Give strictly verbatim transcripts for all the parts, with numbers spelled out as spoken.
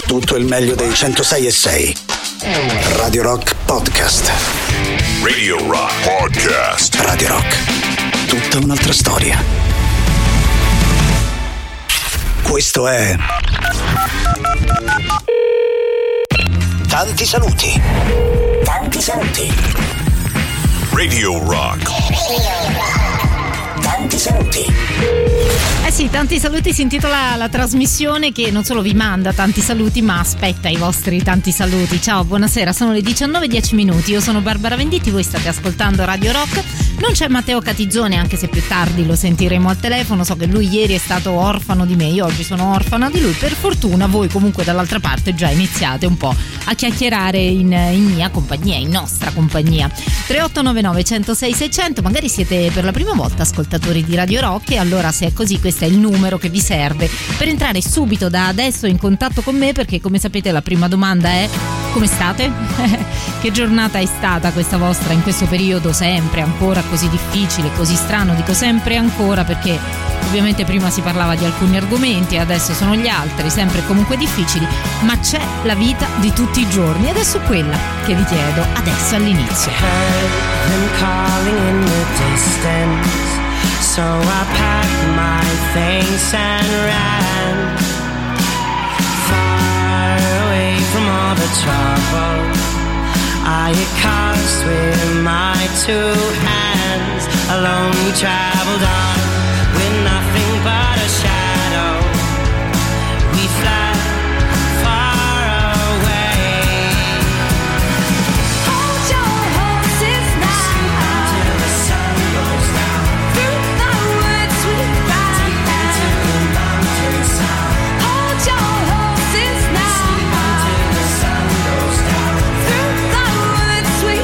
tutto il meglio dei centosei e sei. Radio Rock Podcast. Radio Rock Podcast. Radio Rock. Tutta un'altra storia. Questo è Tanti saluti. Tanti saluti. Radio Rock. Tanti saluti. Eh sì, Tanti saluti si intitola la trasmissione che non solo vi manda tanti saluti ma aspetta i vostri tanti saluti. Ciao, buonasera, sono le diciannove e dieci minuti, io sono Barbara Venditti, voi state ascoltando Radio Rock. Non c'è Matteo Catizzone, anche se più tardi lo sentiremo al telefono. So che lui ieri è stato orfano di me, io oggi sono orfana di lui. Per fortuna voi comunque dall'altra parte già iniziate un po' a chiacchierare in, in mia compagnia, in nostra compagnia. Tre otto nove nove uno zero sei sei zero zero, magari siete per la prima volta ascoltatori di Radio Rock e allora se è così questo è il numero che vi serve per entrare subito da adesso in contatto con me, perché come sapete la prima domanda è: come state? Che giornata è stata questa vostra in questo periodo sempre ancora così difficile, così strano? Dico sempre ancora perché ovviamente prima si parlava di alcuni argomenti, adesso sono gli altri, sempre comunque difficili, ma c'è la vita di tutti i giorni ed è su quella che vi chiedo adesso all'inizio. So I packed my things and ran far away from all the trouble I had caused with my two hands. Alone we traveled on with nothing but a shadow. We fled far away. Hold your horses now till the sun goes down. Through the woods we ride to the mountains sound. Hold your horses now till the sun goes down. Through the woods we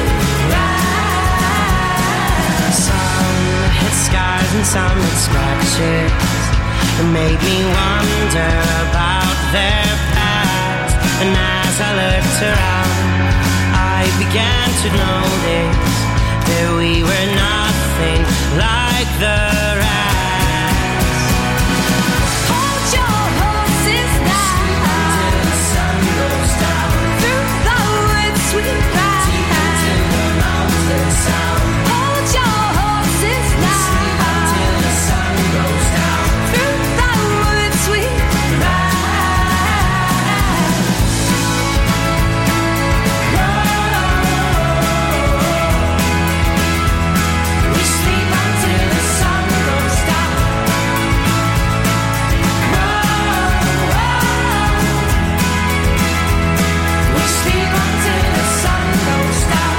ride. Some hit scars and some hit scratches. It made me wonder about their past. And as I looked around, I began to notice that we were nothing like the rest. Hold your horses now till the sun goes down. Through the woods we ride to the mountains sound. Hold your horses now till the sun goes down. Through the woods we ride. We sleep until the sun goes down. We sleep until the sun goes down.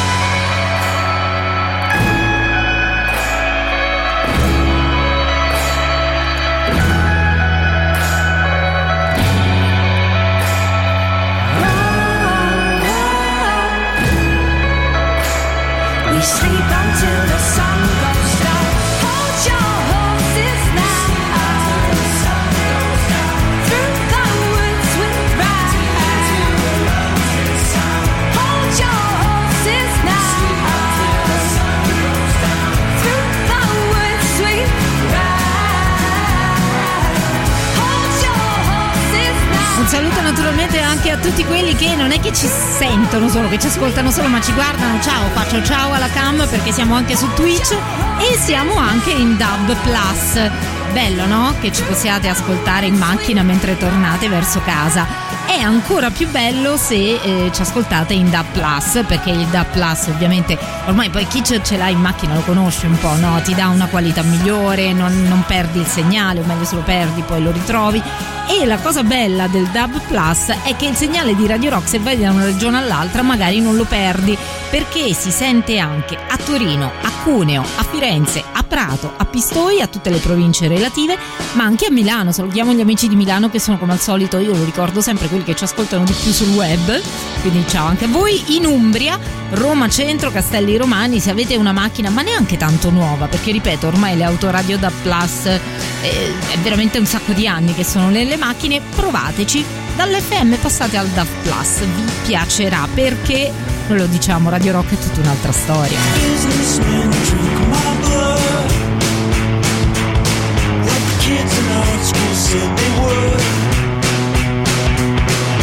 We sleep until the sun goes down. Hold your horses now till the sun goes down. Through the woods we ride to the mountains sound. Hold your horses now till the sun goes down. Through the woods we ride. Hold your horses now. Un saluto naturalmente anche a tutti quelli che non è che ci sentono solo, che ci ascoltano solo, ma ci guardano. Ciao, faccio ciao alla cam perché siamo anche su Twitch e siamo anche in Dub Plus. Bello, no? Che ci possiate ascoltare in macchina mentre tornate verso casa. È ancora più bello se eh, ci ascoltate in D A B Plus, perché il D A B Plus ovviamente ormai poi chi ce l'ha in macchina lo conosce un po', no? Ti dà una qualità migliore, non, non perdi il segnale, o meglio se lo perdi poi lo ritrovi. E la cosa bella del D A B Plus è che il segnale di Radio Rock, se vai da una regione all'altra, magari non lo perdi, perché si sente anche a Torino, a Cuneo, a Firenze, a Prato, a Pistoia, a tutte le province relative, ma anche a Milano. Salutiamo gli amici di Milano che sono come al solito, io lo ricordo sempre, quelli che ci ascoltano di più sul web, quindi ciao anche a voi. In Umbria, Roma Centro, Castelli Romani, se avete una macchina ma neanche tanto nuova, perché ripeto ormai le autoradio D A B Plus eh, è veramente un sacco di anni che sono nelle macchine, provateci, dall'F M passate al D A B Plus, vi piacerà, perché noi lo diciamo, Radio Rock è tutta un'altra storia. Kids in our school said they would.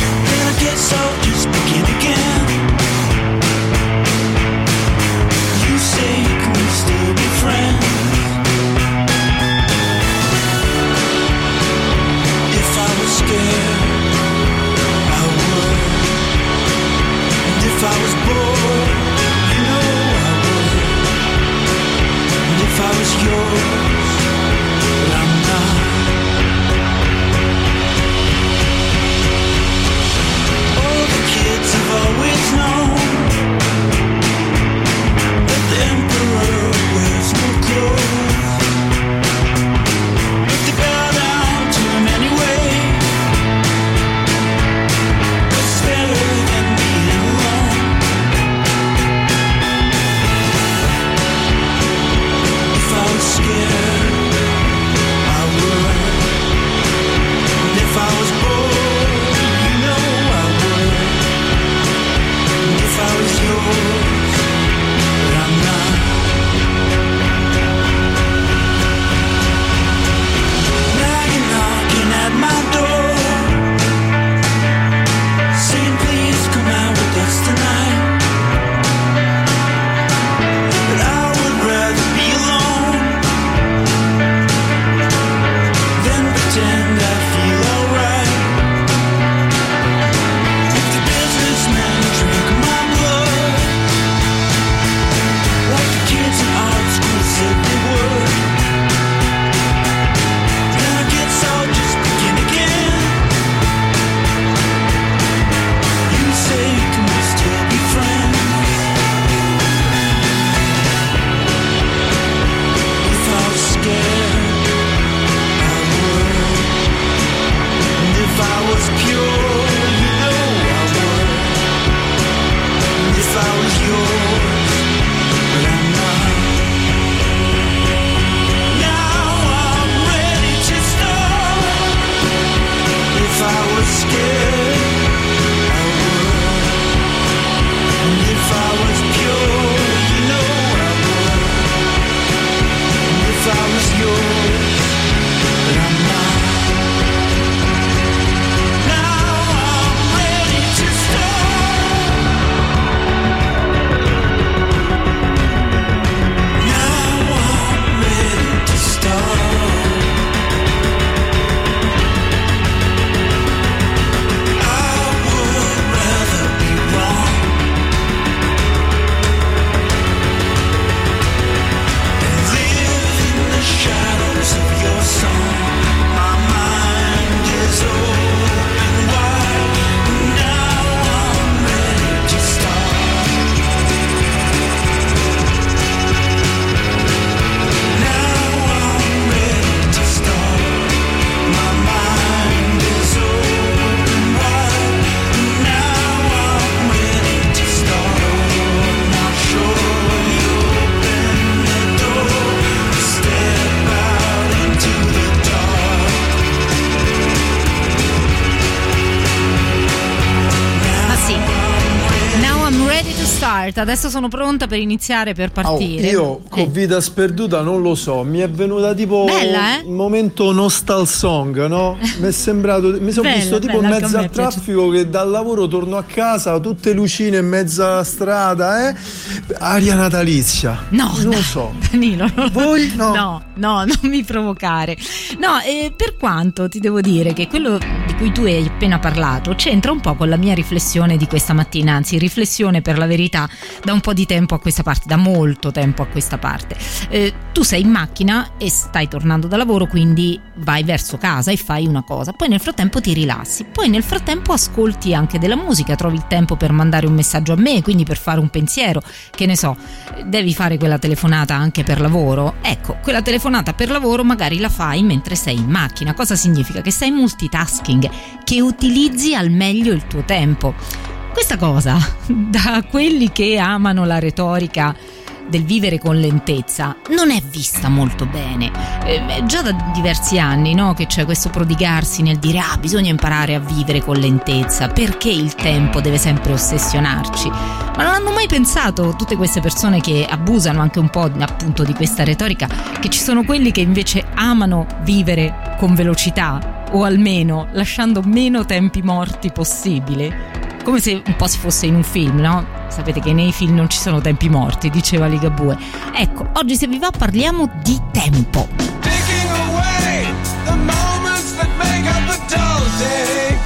Adesso sono pronta per iniziare, per partire. Oh, io con eh. Vita Sperduta non lo so, mi è venuta tipo bella, eh? un momento nostal song, no? Mi è sembrato, mi sono visto tipo in mezzo al traffico piace. Che dal lavoro torno a casa, tutte lucine in mezzo alla strada, eh? Aria natalizia. No, non dai, lo so. Danilo, non voi no. No, no, non mi provocare. No, eh, per quanto ti devo dire che quello di cui tu hai appena parlato c'entra un po' con la mia riflessione di questa mattina, anzi riflessione per la verità da un po' di tempo a questa parte, da molto tempo a questa parte. Eh, tu sei in macchina e stai tornando da lavoro, quindi vai verso casa e fai una cosa, poi nel frattempo ti rilassi, poi nel frattempo ascolti anche della musica, trovi il tempo per mandare un messaggio a me, quindi per fare un pensiero, che ne so, devi fare quella telefonata anche per lavoro, ecco, quella telefonata per lavoro magari la fai mentre sei in macchina. Cosa significa? Che sei multitasking, che utilizzi al meglio il tuo tempo. Questa cosa, da quelli che amano la retorica del vivere con lentezza, non è vista molto bene. Eh, già da diversi anni, no, che c'è questo prodigarsi nel dire ah, bisogna imparare a vivere con lentezza, perché il tempo deve sempre ossessionarci. Ma non hanno mai pensato, tutte queste persone che abusano anche un po' appunto di questa retorica, che ci sono quelli che invece amano vivere con velocità, o almeno lasciando meno tempi morti possibile? Come se un po' si fosse in un film, no? Sapete che nei film non ci sono tempi morti, diceva Ligabue. Ecco, oggi se vi va parliamo di tempo. Taking away the moments that make up a dull day.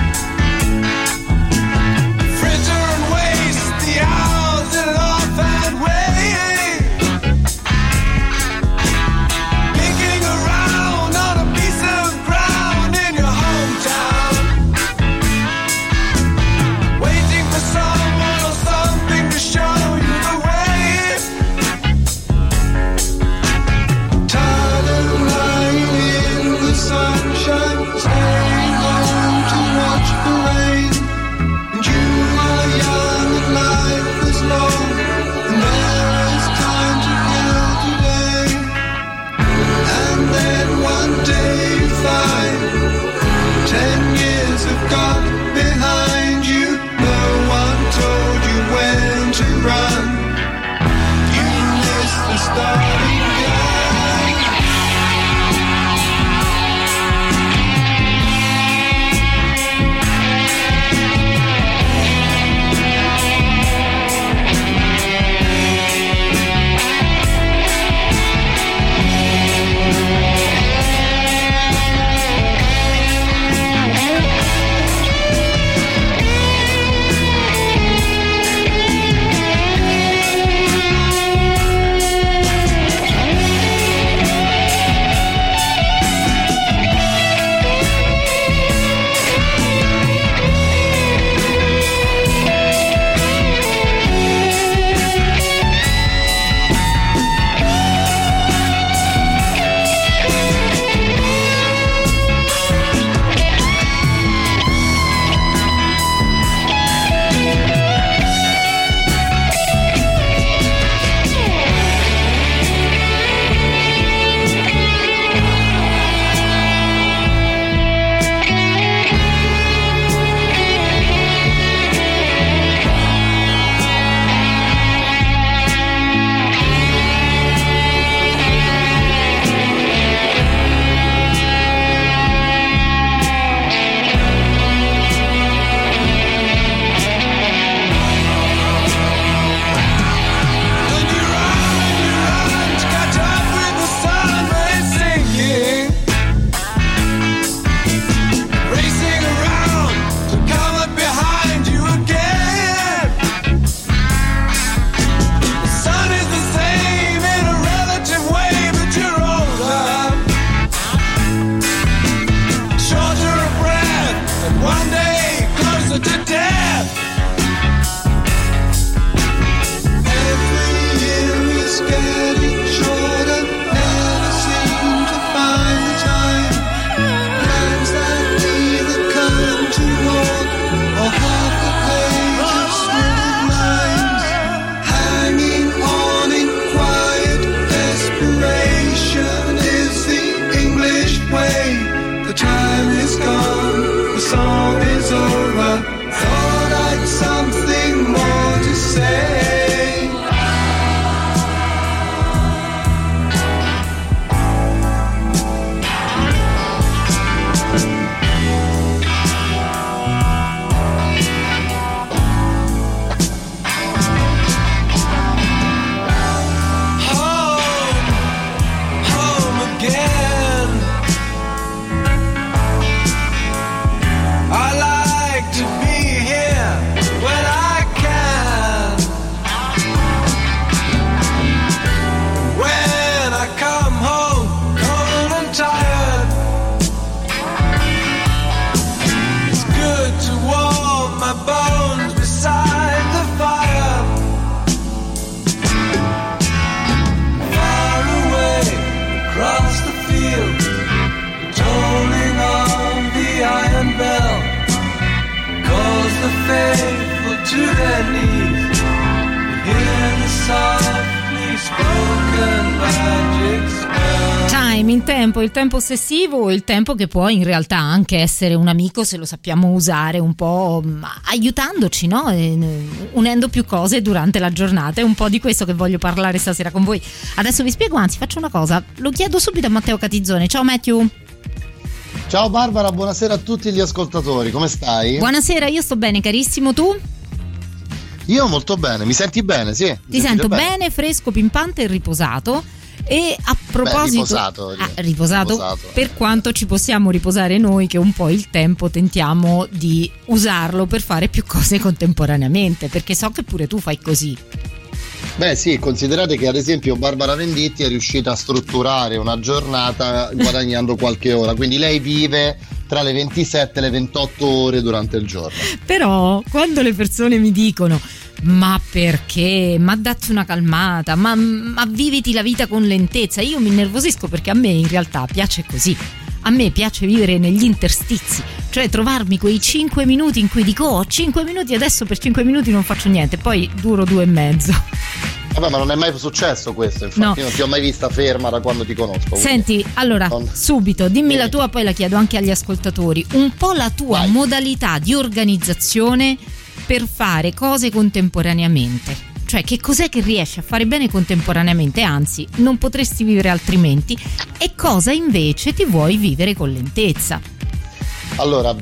Fritter and waste the hours in an offhand way. Picking around on a piece of ground in your hometown. Waiting for someone or something to show you the way. Tired of lying in the sunshine, staring on is over. Thought I'd something more to say. Faithful to their knees, hear the softly spoken magic spell. Time, in tempo, il tempo ossessivo, il tempo che può in realtà anche essere un amico se lo sappiamo usare un po', aiutandoci, no? E, unendo più cose durante la giornata. È un po' di questo che voglio parlare stasera con voi. Adesso vi spiego, anzi faccio una cosa, lo chiedo subito a Matteo Catizzone. Ciao Matthew. Ciao Barbara, buonasera a tutti gli ascoltatori, come stai? Buonasera, io sto bene carissimo, tu? Io molto bene, mi senti bene? Sì. Ti sento bene? bene, fresco, pimpante e riposato. E a proposito, Beh, riposato, ah, riposato, riposato, per quanto ci possiamo riposare noi, che un po' il tempo tentiamo di usarlo per fare più cose contemporaneamente, perché so che pure tu fai così. Beh sì, considerate che ad esempio Barbara Venditti è riuscita a strutturare una giornata guadagnando qualche ora, quindi lei vive tra le ventisette e le ventotto ore durante il giorno. Però quando le persone mi dicono ma perché, ma datti una calmata, ma, ma viviti la vita con lentezza, io mi innervosisco, perché a me in realtà piace così. A me piace vivere negli interstizi, cioè trovarmi quei cinque minuti in cui dico oh, cinque minuti, adesso per cinque minuti non faccio niente, poi duro due e mezzo. Vabbè, ma non è mai successo questo, infatti no. Io non ti ho mai vista ferma da quando ti conosco. Senti, quindi. allora, non... subito, dimmi la tua, poi la chiedo anche agli ascoltatori, un po' la tua Vai. modalità di organizzazione per fare cose contemporaneamente. Cioè, che cos'è che riesci a fare bene contemporaneamente, anzi non potresti vivere altrimenti, e cosa invece ti vuoi vivere con lentezza? Allora,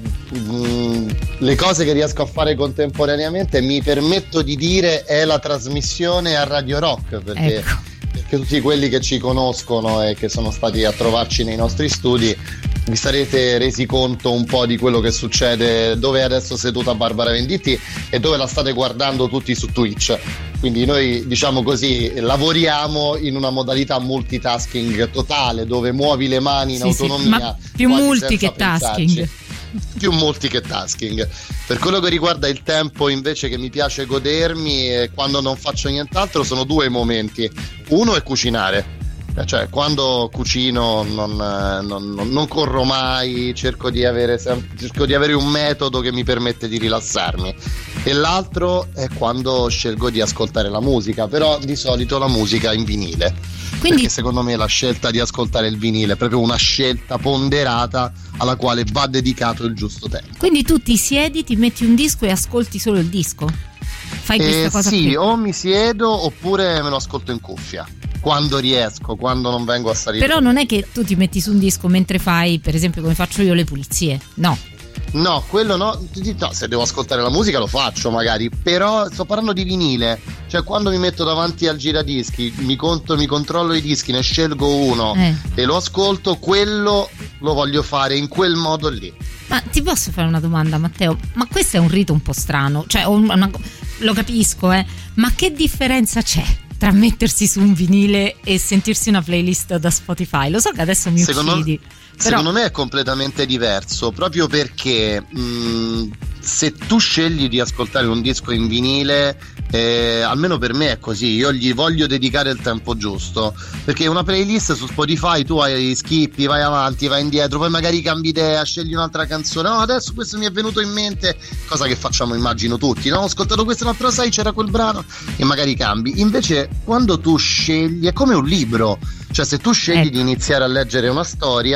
mh, le cose che riesco a fare contemporaneamente, mi permetto di dire, è la trasmissione a Radio Rock, perché, ecco. perché tutti quelli che ci conoscono e che sono stati a trovarci nei nostri studi vi sarete resi conto un po' di quello che succede, dove è adesso seduta Barbara Venditti e dove la state guardando tutti su Twitch. Quindi noi, diciamo così, lavoriamo in una modalità multitasking totale, dove muovi le mani in sì, autonomia. Sì, ma più multi che tasking. Più multi che tasking. Per quello che riguarda il tempo invece che mi piace godermi, eh, quando non faccio nient'altro, sono due momenti. Uno è cucinare. Cioè, quando cucino non, non, non corro mai, cerco di avere cerco di avere un metodo che mi permette di rilassarmi. E l'altro è quando scelgo di ascoltare la musica, però di solito la musica in vinile. Quindi, perché secondo me la scelta di ascoltare il vinile è proprio una scelta ponderata alla quale va dedicato il giusto tempo. Quindi tu ti siedi, ti metti un disco e ascolti solo il disco? Fai questa eh, cosa sì, qui? O mi siedo oppure me lo ascolto in cuffia. Quando riesco, quando non vengo a salire. Però non è che tu ti metti su un disco mentre fai, per esempio, come faccio io, le pulizie. No. No, quello no. No, se devo ascoltare la musica lo faccio magari. Però sto parlando di vinile. Cioè, quando mi metto davanti al giradischi, mi conto, mi controllo i dischi, ne scelgo uno eh. e lo ascolto, quello lo voglio fare in quel modo lì. Ma ti posso fare una domanda, Matteo? Ma questo è un rito un po' strano. Cioè, una, lo capisco, eh. Ma che differenza c'è tra mettersi su un vinile e sentirsi una playlist da Spotify? Lo so che adesso mi secondo, uccidi, però... secondo me è completamente diverso, proprio perché mh, se tu scegli di ascoltare un disco in vinile, eh, almeno per me è così, io gli voglio dedicare il tempo giusto, perché una playlist su Spotify tu hai skippi, vai avanti, vai indietro, poi magari cambi idea, scegli un'altra canzone, no adesso questo mi è venuto in mente, cosa che facciamo immagino tutti, no ho ascoltato questo, no però sai c'era quel brano, e magari cambi. Invece quando tu scegli è come un libro, cioè se tu scegli ecco. di iniziare a leggere una storia,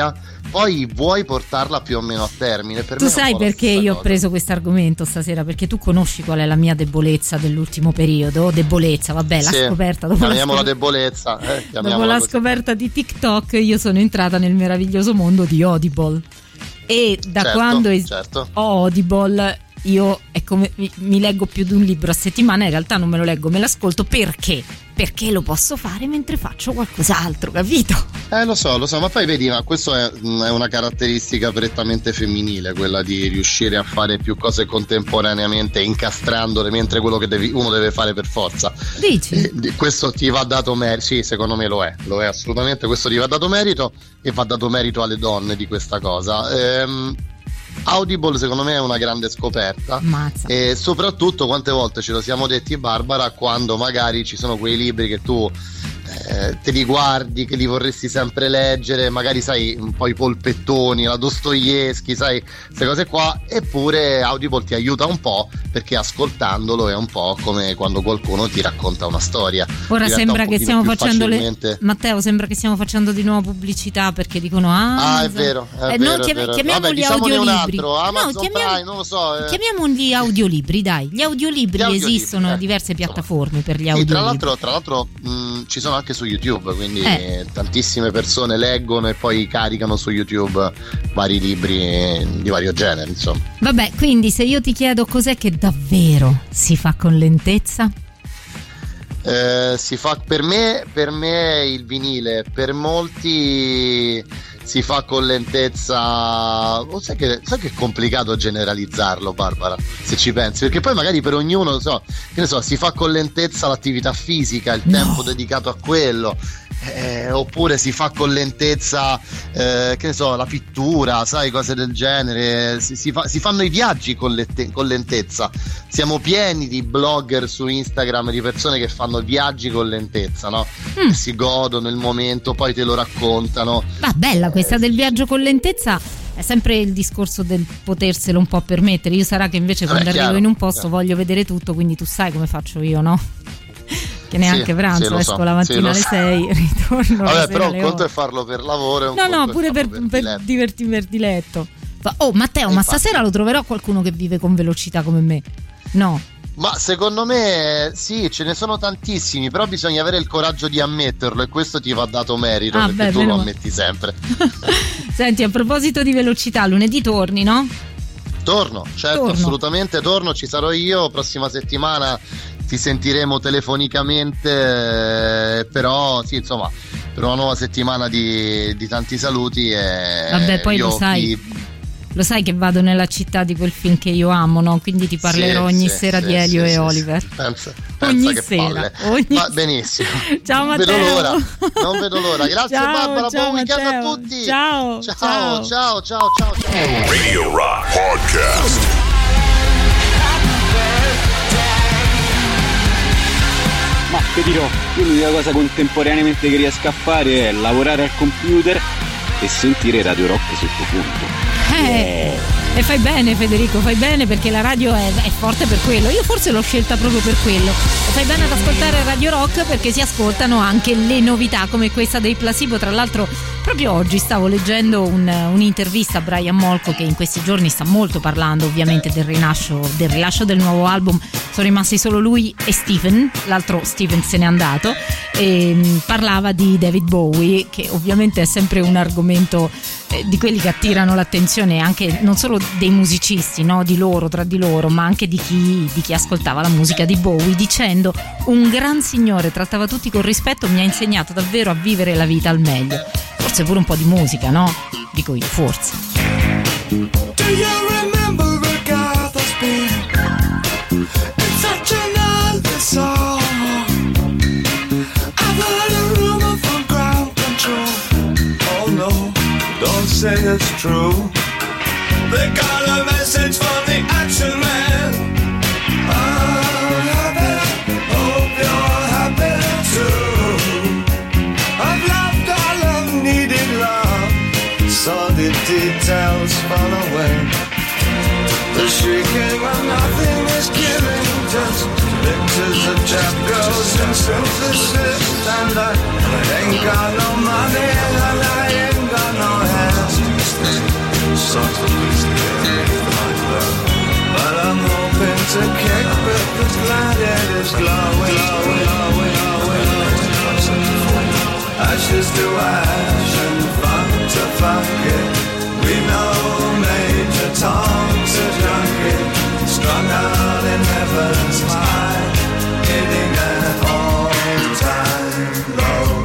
poi vuoi portarla più o meno a termine. Per tu me sai perché io cosa. ho preso questo argomento stasera, perché tu conosci qual è la mia debolezza dell'ultimo periodo. Debolezza, vabbè, la sì, scoperta dopo la, chiamiamola scop- debolezza eh, dopo la così. scoperta di TikTok io sono entrata nel meraviglioso mondo di Audible, e da certo, quando es- certo. ho Audible io è come mi, mi leggo più di un libro a settimana. In realtà non me lo leggo, me l'ascolto. Perché? Perché lo posso fare mentre faccio qualcos'altro, capito? Eh lo so, lo so, ma poi vedi, ma questo è, è una caratteristica prettamente femminile, quella di riuscire a fare più cose contemporaneamente, incastrandole, mentre quello che devi, uno deve fare per forza. Dici? Eh, questo ti va dato merito, sì, secondo me lo è, lo è assolutamente, questo ti va dato merito, e va dato merito alle donne di questa cosa. Ehm, Audible secondo me è una grande scoperta. Mazza. E soprattutto quante volte ce lo siamo detti, Barbara, quando magari ci sono quei libri che tu eh, te li guardi, che li vorresti sempre leggere, magari sai un po' i polpettoni, la Dostoevsky, sai queste cose qua, eppure Audible ti aiuta un po', perché ascoltandolo è un po' come quando qualcuno ti racconta una storia. Ora Diventa sembra un che pochino stiamo più facendo facilmente... le Matteo, sembra che stiamo facendo di nuovo pubblicità, perché dicono ah, Ah, è vero, è eh, vero, non è chiam- vero. chiamiamoli Vabbè, diciamone un audiolibri. altro, Amazon no, chiamiamo- Prime, non lo so. Eh. Chiamiamoli audiolibri, dai. Gli audiolibri, Gli audiolibri, esistono eh, diverse insomma. piattaforme per gli Sì, audiolibri. tra l'altro, tra l'altro mh, ci sono anche su YouTube, quindi Eh. tantissime persone leggono e poi caricano su YouTube vari libri di vario genere, insomma. Vabbè, quindi se io ti chiedo cos'è che davvero si fa con lentezza? Eh, si fa per me, per me il vinile, per molti si fa con lentezza. Oh, sai che, sai che è complicato generalizzarlo, Barbara, se ci pensi, perché poi magari per ognuno, non so, che ne so, si fa con lentezza l'attività fisica, il No. tempo dedicato a quello. Eh, oppure si fa con lentezza eh, che ne so, la pittura, sai, cose del genere. Si, si, fa, si fanno i viaggi con, lette, con lentezza. Siamo pieni di blogger su Instagram, di persone che fanno viaggi con lentezza, no? Mm. Che si godono il momento, poi te lo raccontano. Ma bella questa del viaggio con lentezza. È sempre il discorso del poterselo un po' permettere. Io sarà che invece quando Vabbè, arrivo chiaro, in un posto chiaro. voglio vedere tutto, quindi tu sai come faccio io, no? Che neanche Sì, pranzo, sì, lo esco so, la mattina sì, lo alle so. sei, ritorno la Vabbè, sera però un alle conto otto. è farlo per lavoro e un No, conto no, è pure per, farlo per diletto. divertirmi per diletto. Fa- Oh Matteo, ma Infatti. stasera lo troverò qualcuno che vive con velocità come me? No. Ma secondo me sì, ce ne sono tantissimi, però bisogna avere il coraggio di ammetterlo, e questo ti va dato merito, Ah, perché beh, tu meno lo male. ammetti sempre. Senti, a proposito di velocità, lunedì torni, no? Torno, certo, Torno. assolutamente torno, ci sarò io, prossima settimana ti sentiremo telefonicamente, eh, però sì, insomma, per una nuova settimana di, di tanti saluti. E Vabbè, poi io lo sai. vi- Lo sai che vado nella città di quel film che io amo, no? Quindi ti parlerò Sì, ogni sì, sera sì, di Elio sì, e sì, Oliver. sì. Pensa, Ogni pensa che sera, palle. ogni Va sera. benissimo. Ciao Non vedo Matteo. l'ora, non vedo l'ora. Grazie Ciao, Barbara, ciao, buon weekend Matteo. a tutti. Ciao, ciao, ciao. ciao, ciao, ciao, ciao. Radio Rock Podcast. Ma ti dirò, io l'unica cosa contemporaneamente che riesco a fare è lavorare al computer e sentire Radio Rock sottofondo. Eh, e fai bene Federico, fai bene, perché la radio è, è forte per quello. Io forse l'ho scelta proprio per quello. E fai bene ad ascoltare Radio Rock, perché si ascoltano anche le novità come questa dei Placebo. Tra l'altro proprio oggi stavo leggendo un, un'intervista a Brian Molko, che in questi giorni sta molto parlando ovviamente del rilascio, del rilascio del nuovo album. Sono rimasti solo lui e Stephen, l'altro Stephen se n'è andato, e mh, parlava di David Bowie, che ovviamente è sempre un argomento eh, di quelli che attirano l'attenzione anche non solo dei musicisti, no, di loro, tra di loro, ma anche di chi, di chi ascoltava la musica di Bowie, dicendo: un gran signore, trattava tutti con rispetto, mi ha insegnato davvero a vivere la vita al meglio. Forse pure un po' di musica, no? Dico io, forse. Do you remember Agatha Speed? It's such an old song. I've heard a rumor from ground control. Oh no, don't say it's true. They got a message from the action man. I'm happy, hope you're happy too. I've loved all I've needed love, saw the details fall away. The shrieking when nothing is killing, just pictures of trap girls and synthesis. And I ain't got no money and I ain't got no hands. songs that reach the air beneath the night glow. But I'm hoping to kick back this glad it is glowing, glowing, glowing, glowing, glowing. Ashes to ash and funk to funky. We know Major Tom's a junkie, strung out in heaven's high, hitting an all-time low.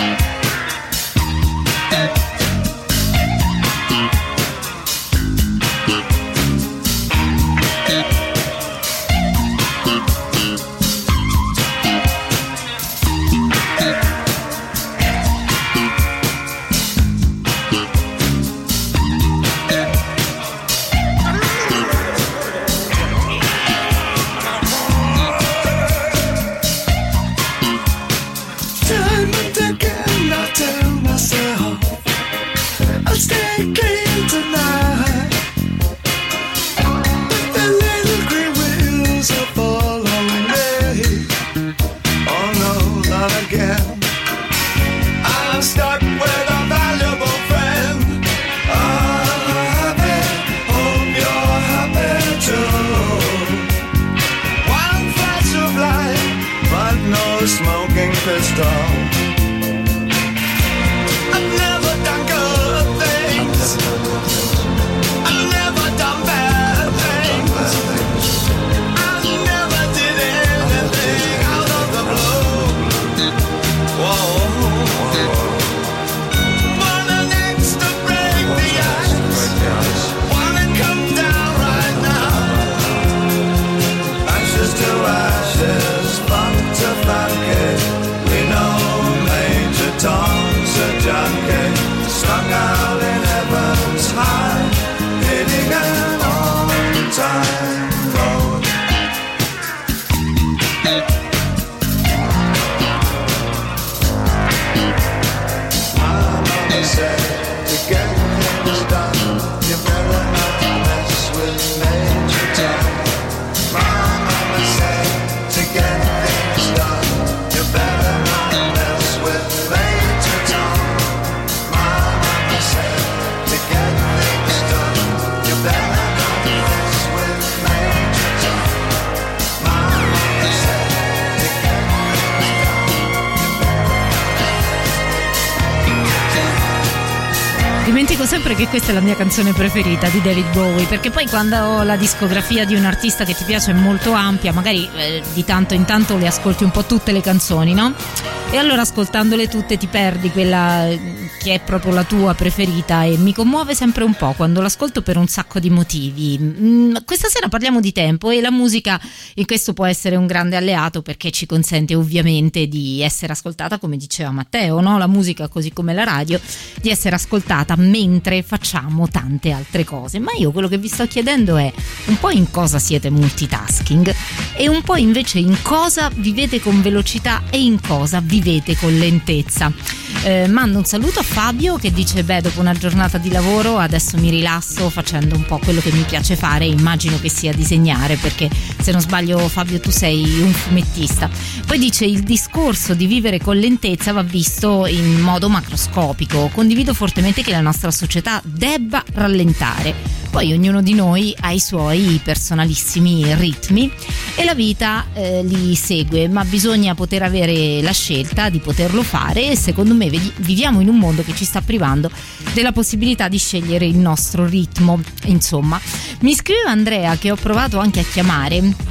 Dimentico sempre che questa è la mia canzone preferita di David Bowie, perché poi quando la discografia di un artista che ti piace è molto ampia, magari eh, di tanto in tanto le ascolti un po' tutte le canzoni, no? E allora ascoltandole tutte ti perdi quella che è proprio la tua preferita, e mi commuove sempre un po' quando l'ascolto per un sacco di motivi. Mm, questa sera parliamo di tempo, e la musica in questo può essere un grande alleato, perché ci consente ovviamente di essere ascoltata, come diceva Matteo, no? La musica, così come la radio, di essere ascoltata mentre facciamo tante altre cose. Ma io quello che vi sto chiedendo è un po' in cosa siete multitasking, e un po' invece in cosa vivete con velocità e in cosa vivete con lentezza. Eh, mando un saluto a Fabio che dice: beh, dopo una giornata di lavoro adesso mi rilasso facendo un po' quello che mi piace fare, immagino che sia disegnare, perché se non sbaglio Fabio tu sei un fumettista. Poi dice: il discorso di vivere con lentezza va visto in modo macroscopico, condivido fortemente che la nostra società debba rallentare, poi ognuno di noi ha i suoi personalissimi ritmi e la vita eh, li segue, ma bisogna poter avere la scelta di poterlo fare, e secondo me viviamo in un mondo che ci sta privando della possibilità di scegliere il nostro ritmo. Insomma, mi scrive Andrea, che ho provato anche a chiamare.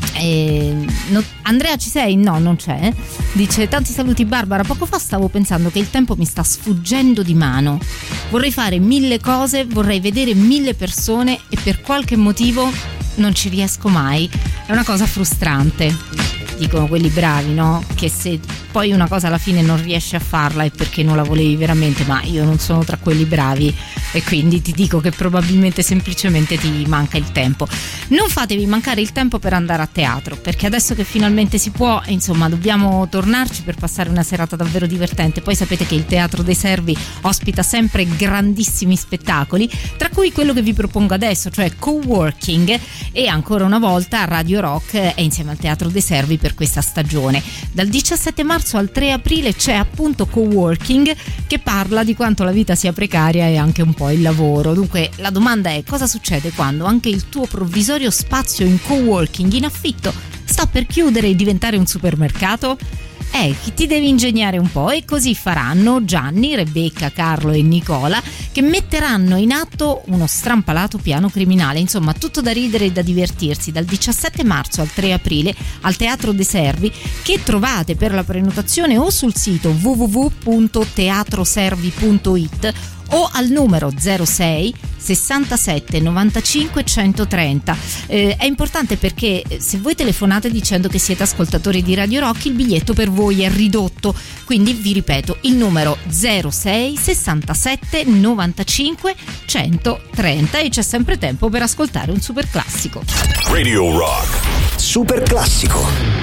Eh, no, Andrea, ci sei? No, non c'è. Dice: tanti saluti Barbara, poco fa stavo pensando che il tempo mi sta sfuggendo di mano, vorrei fare mille cose, vorrei vedere mille persone e per qualche motivo non ci riesco mai. È una cosa frustrante, dicono quelli bravi, no? Che se poi una cosa alla fine non riesci a farla è perché non la volevi veramente, ma io non sono tra quelli bravi, e quindi ti dico che probabilmente semplicemente ti manca il tempo. Non fatevi mancare il tempo per andare a teatro, perché adesso che finalmente si può, insomma, dobbiamo tornarci per passare una serata davvero divertente. Poi sapete che il Teatro dei Servi ospita sempre grandissimi spettacoli, tra cui quello che vi propongo adesso, cioè Coworking, e ancora una volta Radio Rock è insieme al Teatro dei Servi per questa stagione. Dal diciassette marzo al tre aprile c'è appunto Coworking, che parla di quanto la vita sia precaria e anche un poi il lavoro. Dunque la domanda è: cosa succede quando anche il tuo provvisorio spazio in coworking in affitto sta per chiudere e diventare un supermercato? Eh, ti devi ingegnare un po', e così faranno Gianni, Rebecca, Carlo e Nicola, che metteranno in atto uno strampalato piano criminale. Insomma, tutto da ridere e da divertirsi dal diciassette marzo al tre aprile al Teatro dei Servi, che trovate per la prenotazione o sul sito w w w punto teatroservi punto it o al numero zero sei sessantasette novantacinque centotrenta. Eh, è importante perché se voi telefonate dicendo che siete ascoltatori di Radio Rock, il biglietto per voi è ridotto, quindi vi ripeto il numero zero sei sessantasette novantacinque centotrenta, e c'è sempre tempo per ascoltare un super classico. Radio Rock Super classico.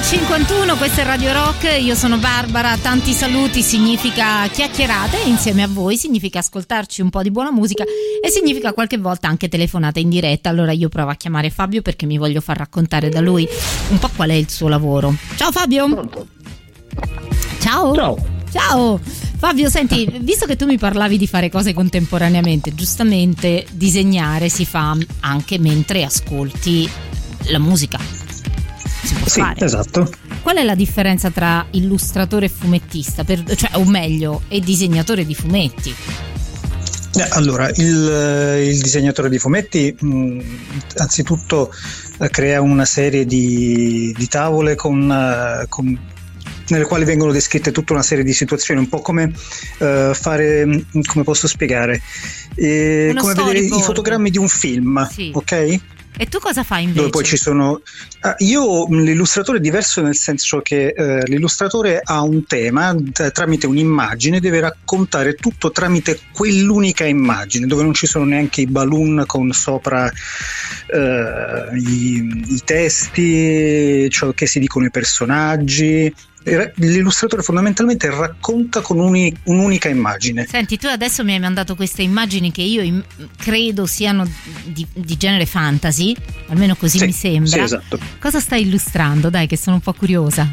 cinquantuno, questa è Radio Rock, io sono Barbara, tanti saluti significa chiacchierate insieme a voi, significa ascoltarci un po' di buona musica e significa qualche volta anche telefonate in diretta. Allora io provo a chiamare Fabio perché mi voglio far raccontare da lui un po' qual è il suo lavoro. Ciao Fabio. Pronto. Ciao. Ciao. Ciao Fabio, senti, visto che tu mi parlavi di fare cose contemporaneamente, giustamente disegnare si fa anche mentre ascolti la musica. Si può Sì, fare. esatto. Qual è la differenza tra illustratore e fumettista, per, cioè, o meglio, e disegnatore di fumetti? Eh, Allora, il, il disegnatore di fumetti mh, anzitutto eh, crea una serie di, di tavole con, eh, con- nelle quali vengono descritte tutta una serie di situazioni, un po' come eh, fare, mh, come posso spiegare, Eh, Uno come vedere i storyboard. fotogrammi di un film, Sì. ok? E tu cosa fai invece? Dove poi ci sono. Ah, io mh, l'illustratore è diverso nel senso che eh, l'illustratore ha un tema, t- tramite un'immagine deve raccontare tutto tramite quell'unica immagine, dove non ci sono neanche i balloon con sopra eh, i, i testi, ciò che si dicono i personaggi. Eh, L'illustratore fondamentalmente racconta con uni- un'unica immagine. Senti, tu adesso mi hai mandato queste immagini che io im- credo siano di, di genere fantasy, almeno così Sì, mi sembra. sì, esatto. Cosa stai illustrando? Dai, che sono un po' curiosa.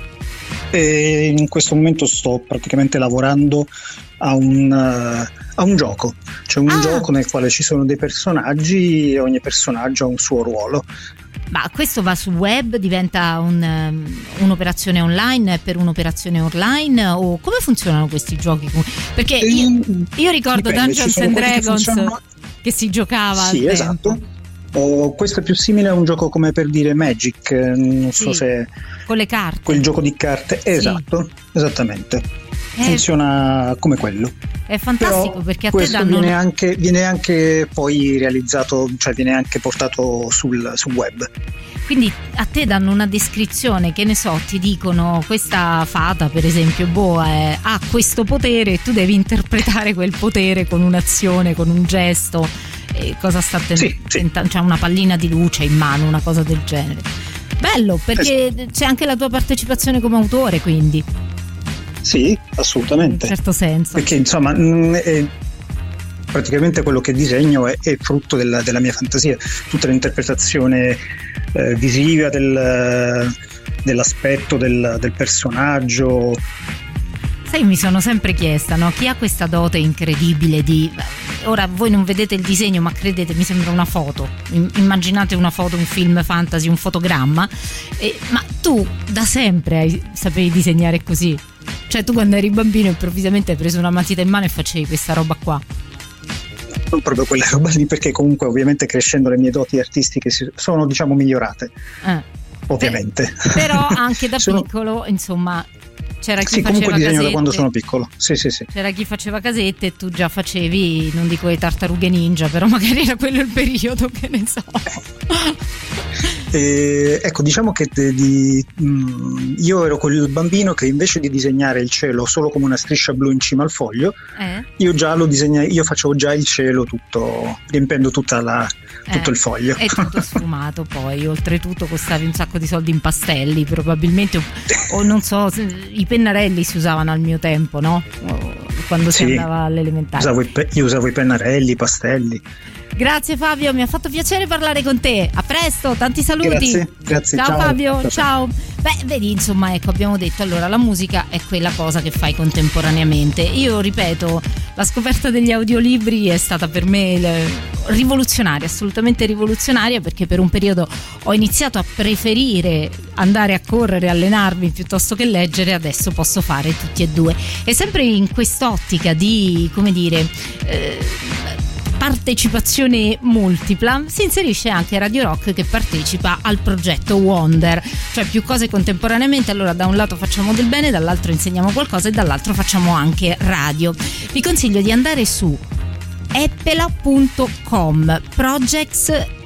E in questo momento sto praticamente lavorando a un, eh, a un gioco, cioè un Ah. gioco nel quale ci sono dei personaggi e ogni personaggio ha un suo ruolo. Ma questo va sul web, diventa un, um, un'operazione online per un'operazione online, o come funzionano questi giochi? Perché io, io ricordo Dipende, ci Dungeons sono and quelli che Dragons funzionano- che si giocava Sì, al esatto. tempo, O questo è più simile a un gioco come per dire Magic, eh, non so Sì. se con le carte. quel gioco di carte. Esatto, esattamente. Eh, Funziona come quello. è fantastico Però perché a te questo danno viene anche, viene anche poi realizzato, cioè viene anche portato sul, sul web. Quindi a te danno una descrizione, che ne so, ti dicono questa fata per esempio, boh, è- ha questo potere e tu devi interpretare quel potere con un'azione, con un gesto, e cosa sta ten- Sì, sì. tentando, cioè una pallina di luce in mano, una cosa del genere. Bello, perché c'è anche la tua partecipazione come autore, quindi Sì, in assolutamente. un certo senso. Perché insomma mh, è- praticamente quello che disegno è, è frutto della, della mia fantasia, tutta l'interpretazione eh, visiva del, dell'aspetto del, del personaggio. Sai, mi sono sempre chiesta, no? Chi ha questa dote incredibile di... Ora voi non vedete il disegno, ma credete, mi sembra una foto. Im- Immaginate una foto, un film fantasy, un fotogramma. E- ma tu da sempre hai- sapevi disegnare così? Cioè tu quando eri bambino improvvisamente hai preso una matita in mano e facevi questa roba qua. Non proprio quella roba lì, perché comunque ovviamente crescendo le mie doti artistiche si- sono diciamo migliorate, Eh. ovviamente. Però anche da Sono- piccolo, insomma, c'era chi Sì, faceva comunque disegno casette. da quando sono piccolo. Sì, sì, sì. C'era chi faceva casette e tu già facevi, non dico le tartarughe ninja, però magari era quello il periodo, che ne so. E, ecco, diciamo che de- di- mh, io ero quel bambino che invece di disegnare il cielo solo come una striscia blu in cima al foglio, Eh? io già lo disegna, io facevo già il cielo tutto, riempendo tutta la, tutto Eh, il foglio. È tutto sfumato poi, oltretutto costavi un sacco di soldi in pastelli probabilmente, o, o non so, se- i pennarelli si usavano al mio tempo, no? O- quando si Sì. andava all'elementare. Usavo i pe- io usavo i pennarelli, i pastelli. Grazie Fabio, mi ha fatto piacere parlare con te. A presto, tanti saluti. Grazie, grazie, Ciao, ciao. Fabio, Ciao, ciao. Beh, vedi, insomma, ecco, abbiamo detto, allora la musica è quella cosa che fai contemporaneamente. Io ripeto, la scoperta degli audiolibri è stata per me il- rivoluzionaria, assolutamente rivoluzionaria, perché per un periodo ho iniziato a preferire andare a correre, allenarmi piuttosto che leggere, adesso posso fare tutti e due. E sempre in quest'ottica di, come dire, eh, partecipazione multipla, si inserisce anche Radio Rock, che partecipa al progetto Wonder, cioè più cose contemporaneamente. Allora da un lato facciamo del bene, dall'altro insegniamo qualcosa e dall'altro facciamo anche radio. Vi consiglio di andare su epela punto com, projects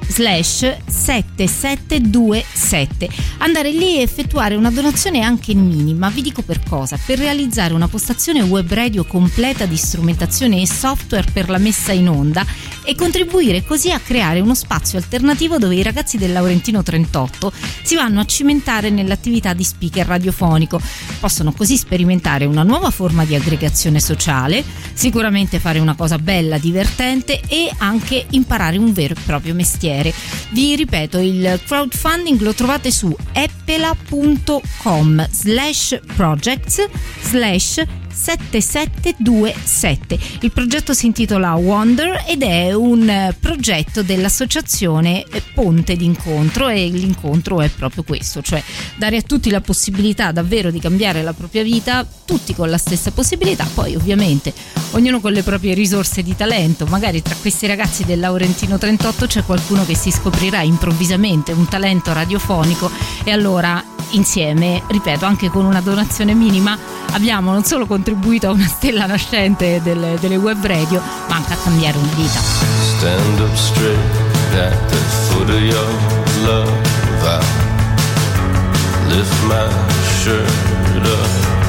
slash sette sette due sette. Andare lì e effettuare una donazione anche minima. Vi dico per cosa: per realizzare una postazione web radio completa di strumentazione e software per la messa in onda e contribuire così a creare uno spazio alternativo dove i ragazzi del Laurentino trentotto si vanno a cimentare nell'attività di speaker radiofonico. Possono così sperimentare una nuova forma di aggregazione sociale, sicuramente fare una cosa bella, divertente e anche imparare un vero e proprio mestiere. Vi ripeto, il crowdfunding lo trovate su eppela.com slash projects slash sette sette due sette. Il progetto si intitola Wonder ed è un progetto dell'associazione Ponte d'Incontro, e l'incontro è proprio questo, cioè dare a tutti la possibilità davvero di cambiare la propria vita, tutti con la stessa possibilità, poi ovviamente ognuno con le proprie risorse di talento. Magari tra questi ragazzi del Laurentino trentotto c'è qualcuno che si scoprirà improvvisamente un talento radiofonico, e allora insieme, ripeto, anche con una donazione minima abbiamo non solo contribuito a una stella nascente delle, delle web radio, ma anche a cambiare una vita. Stand up straight at the foot of your love. I lift my shirt up.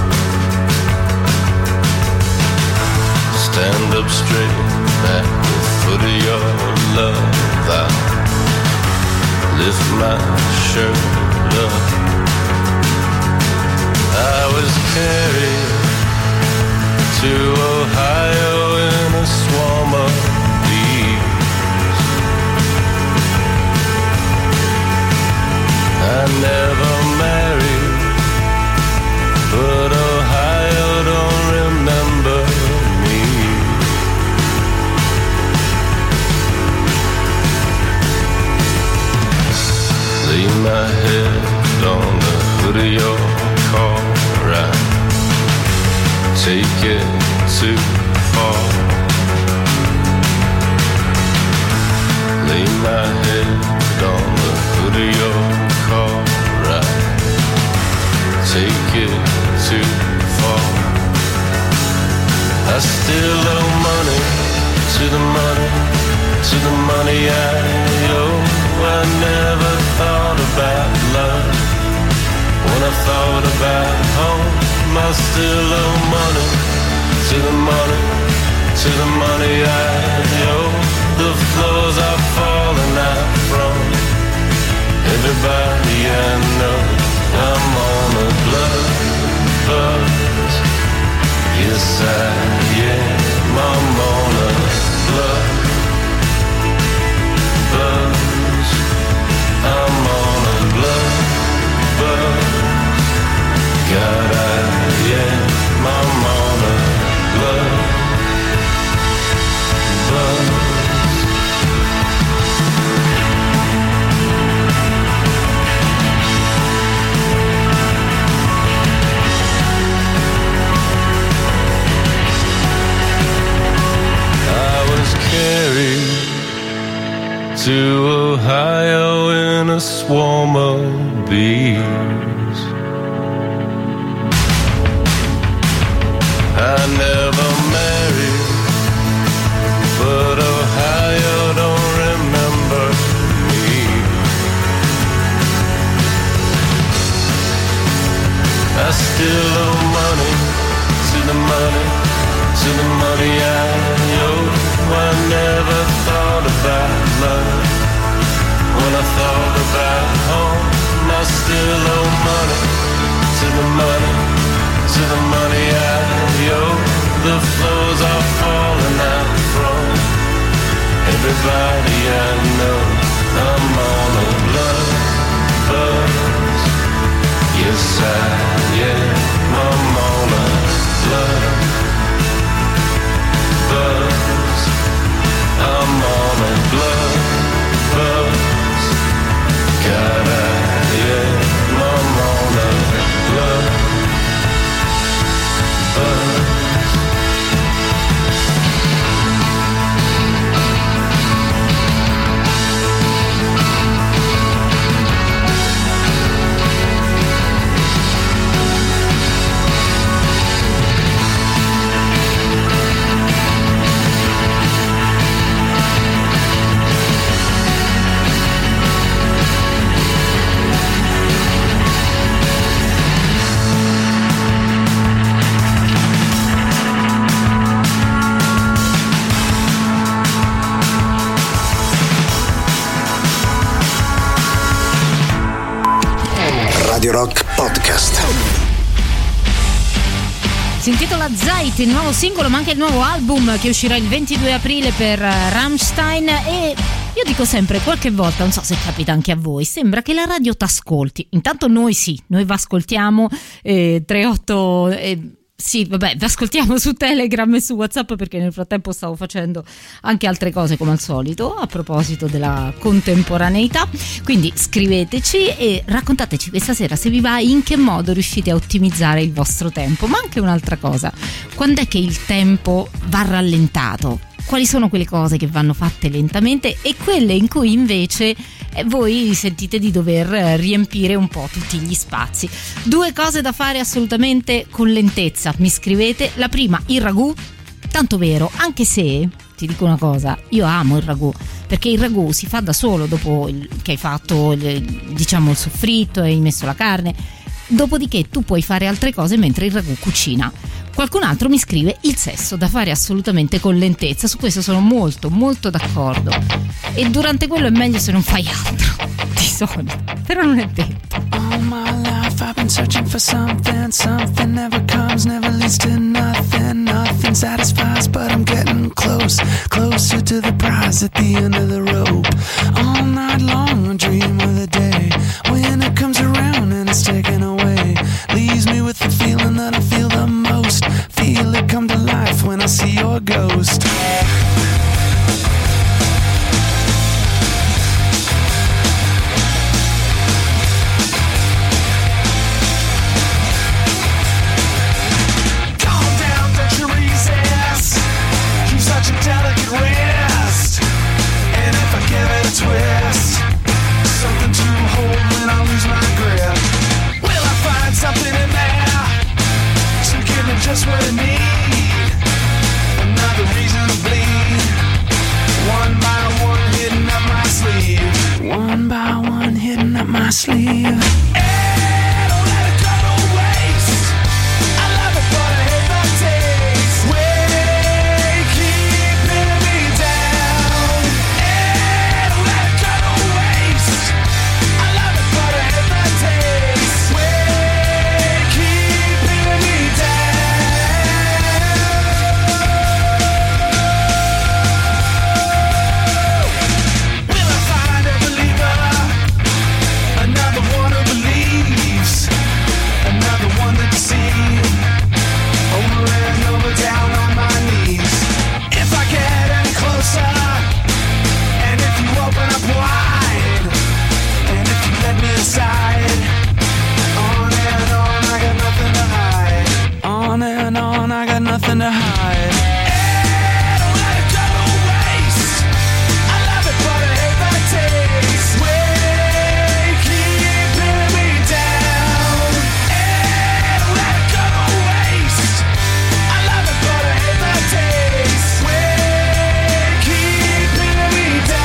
Stand up straight at the foot of your love. I lift my shirt up. I was carried to Ohio in a swarm of bees. I never married, but Ohio don't remember me. Lay my head on the hood of your car, I take it too far. Lay my head on the hood of your car, I take it too far. I still owe money to the money, to the money I owe. I never thought about love when I thought about home. I still owe money to the money, to the money I owe. The floors are falling out from everybody I know. I'm on a blood buzz. Yes I am. I'm on a blood buzz. I'm on a blood buzz. God, I am. I'm on a blood buzz. I was carried to Ohio in a swarm of bees. I never married, but Ohio don't remember me. I still owe money to the money, to the money I owe. I never thought about love when I thought about home. I still owe money to the money, to the money I owe. The floors are falling out from everybody I know. I'm on a blood buzz. Yes I am. I'm on a blood buzz. I'm on a blood buzz. God, I am. I'm on a blood buzz. Radio Rock Podcast. Si intitola Zeit, il nuovo singolo ma anche il nuovo album che uscirà il ventidue aprile per Rammstein. E io dico sempre, qualche volta, non so se capita anche a voi, sembra che la radio t'ascolti. Intanto noi sì, noi vi ascoltiamo, eh, trentotto eh, sì, vabbè, vi ascoltiamo su Telegram e su WhatsApp, perché nel frattempo stavo facendo anche altre cose come al solito a proposito della contemporaneità. Quindi scriveteci e raccontateci questa sera, se vi va, in che modo riuscite a ottimizzare il vostro tempo. Ma anche un'altra cosa, quando è che il tempo va rallentato? Quali sono quelle cose che vanno fatte lentamente e quelle in cui invece eh, voi sentite di dover riempire un po' tutti gli spazi? Due cose da fare assolutamente con lentezza, mi scrivete. La prima, il ragù, tanto vero, anche se ti dico una cosa, io amo il ragù, perché il ragù si fa da solo dopo il, che hai fatto il, diciamo il soffritto e hai messo la carne. Dopodiché tu puoi fare altre cose mentre il ragù cucina. Qualcun altro mi scrive il sesso da fare assolutamente con lentezza. Su questo sono molto molto d'accordo, e durante quello è meglio se non fai altro di solito, però non è detto. All my life I've been searching for something. Something never comes, never leads to nothing. Nothing satisfies, but I'm getting close, closer to the prize at the end of the rope. All night long I dream of the day when it comes around and it's taken away. Leaves me with the feeling that I feel the most. Feel it come to life when I see your ghost. Such a delicate wrist, and if I give it a twist, something to hold when I lose my grip. Will I find something in there to give me just what I need? Another reason to bleed. One by one hidden up my sleeve. One by one hidden up my sleeve. Hey, don't let it go to waste. I love it, but I hate the taste. Wait, nothing to hide. Hey, don't let it go to waste. I love it, but I hate the taste. Way, keeping me down. Hey, don't let it go to waste. I love it, but I hate the taste. Way, keeping me down.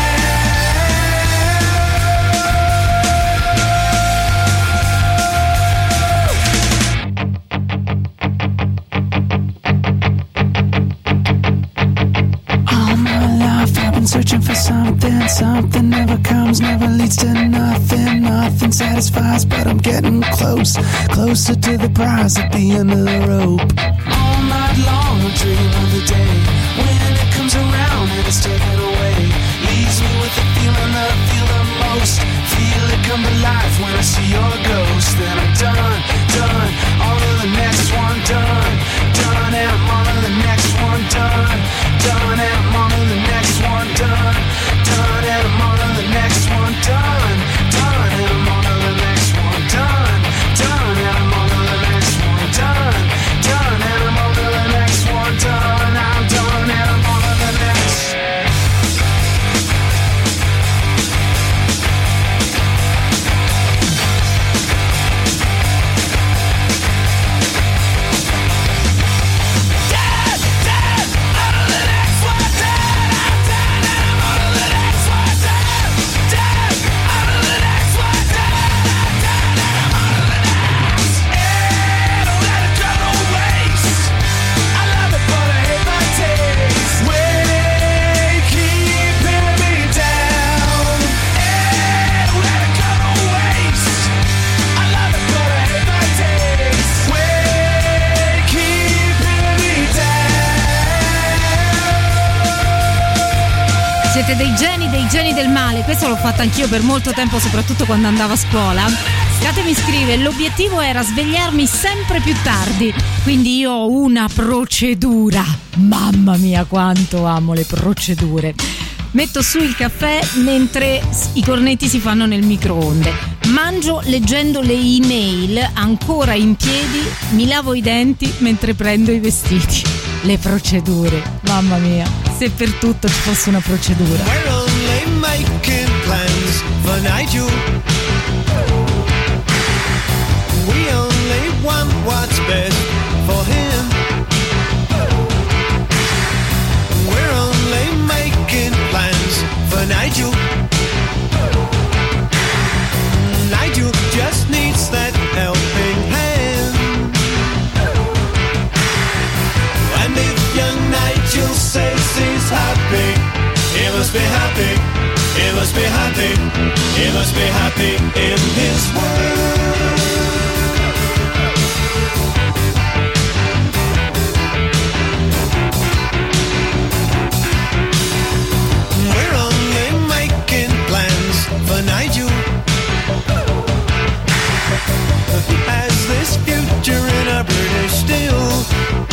Searching for something, something never comes, never leads to nothing, nothing satisfies, but I'm getting close, closer to the prize at the end of the rope. All night long I dream of the day when it comes around and it's taken away. Leaves me with the feeling that I feel the most. Feel it come to life when I see your ghost. Then I'm done, done, on to the next one, done, done, and I'm on to the next one, done, done, and I'm on to the next one, done, done, and I'm on to the next one, done, done, and I'm on to the next one, done, done, and I'm on to the next one, done, done, and I'm on to the next one, done, I'm done, and I'm on to the next. Siete dei geni, dei geni del male. Questo l'ho fatto anch'io per molto tempo, soprattutto quando andavo a scuola. Scate mi scrive: l'obiettivo era svegliarmi sempre più tardi, quindi io ho una procedura. Mamma mia, quanto amo le procedure. Metto su il caffè mentre i cornetti si fanno nel microonde. Mangio leggendo le email ancora in piedi. Mi lavo i denti mentre prendo i vestiti. Le procedure, mamma mia, se per tutto ci fosse una procedura. We're only making plans for Nigel. We only want what's best for him. We're only making plans for Nigel. Nigel just needs that helping hand. And if young Nigel says he's happy, he must be happy, he must be happy, he must be happy in his world. We're only making plans for Nigel. Has this future in a British still?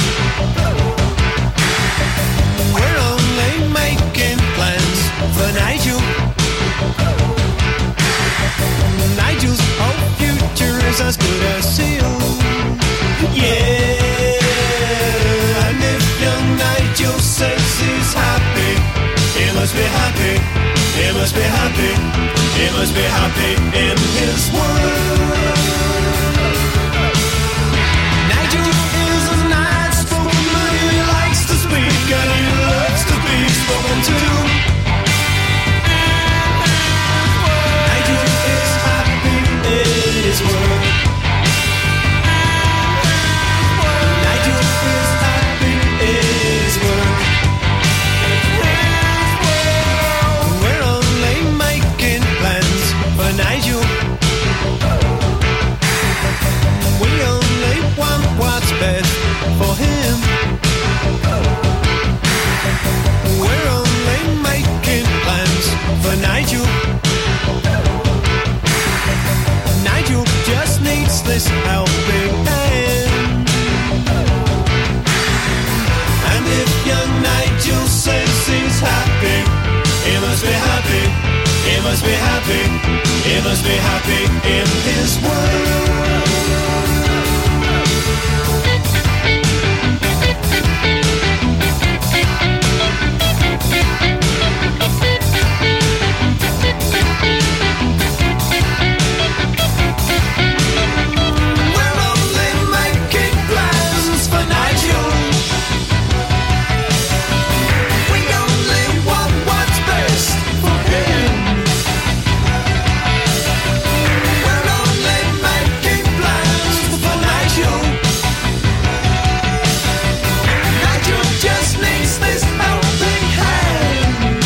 We're only making plans for Nigel. Nigel's whole future is as good as sealed. Yeah, and if young Nigel says he's happy, he must be happy, he must be happy, he must be happy in his world. Nigel is a nice spoken man, he likes to speak and he loves to be spoken to. Nigel is happy in his world. Nigel is happy in his world. We're only making plans for Nigel. We only want what's best for him. We're only making plans for Nigel. Nigel just needs this helping hand. And if young Nigel says he's happy, he must be happy, he must be happy, he must be happy in his world. We're only making plans for Nigel. We only want what's best for him. We're only making plans for Nigel. Nigel just needs this helping hand.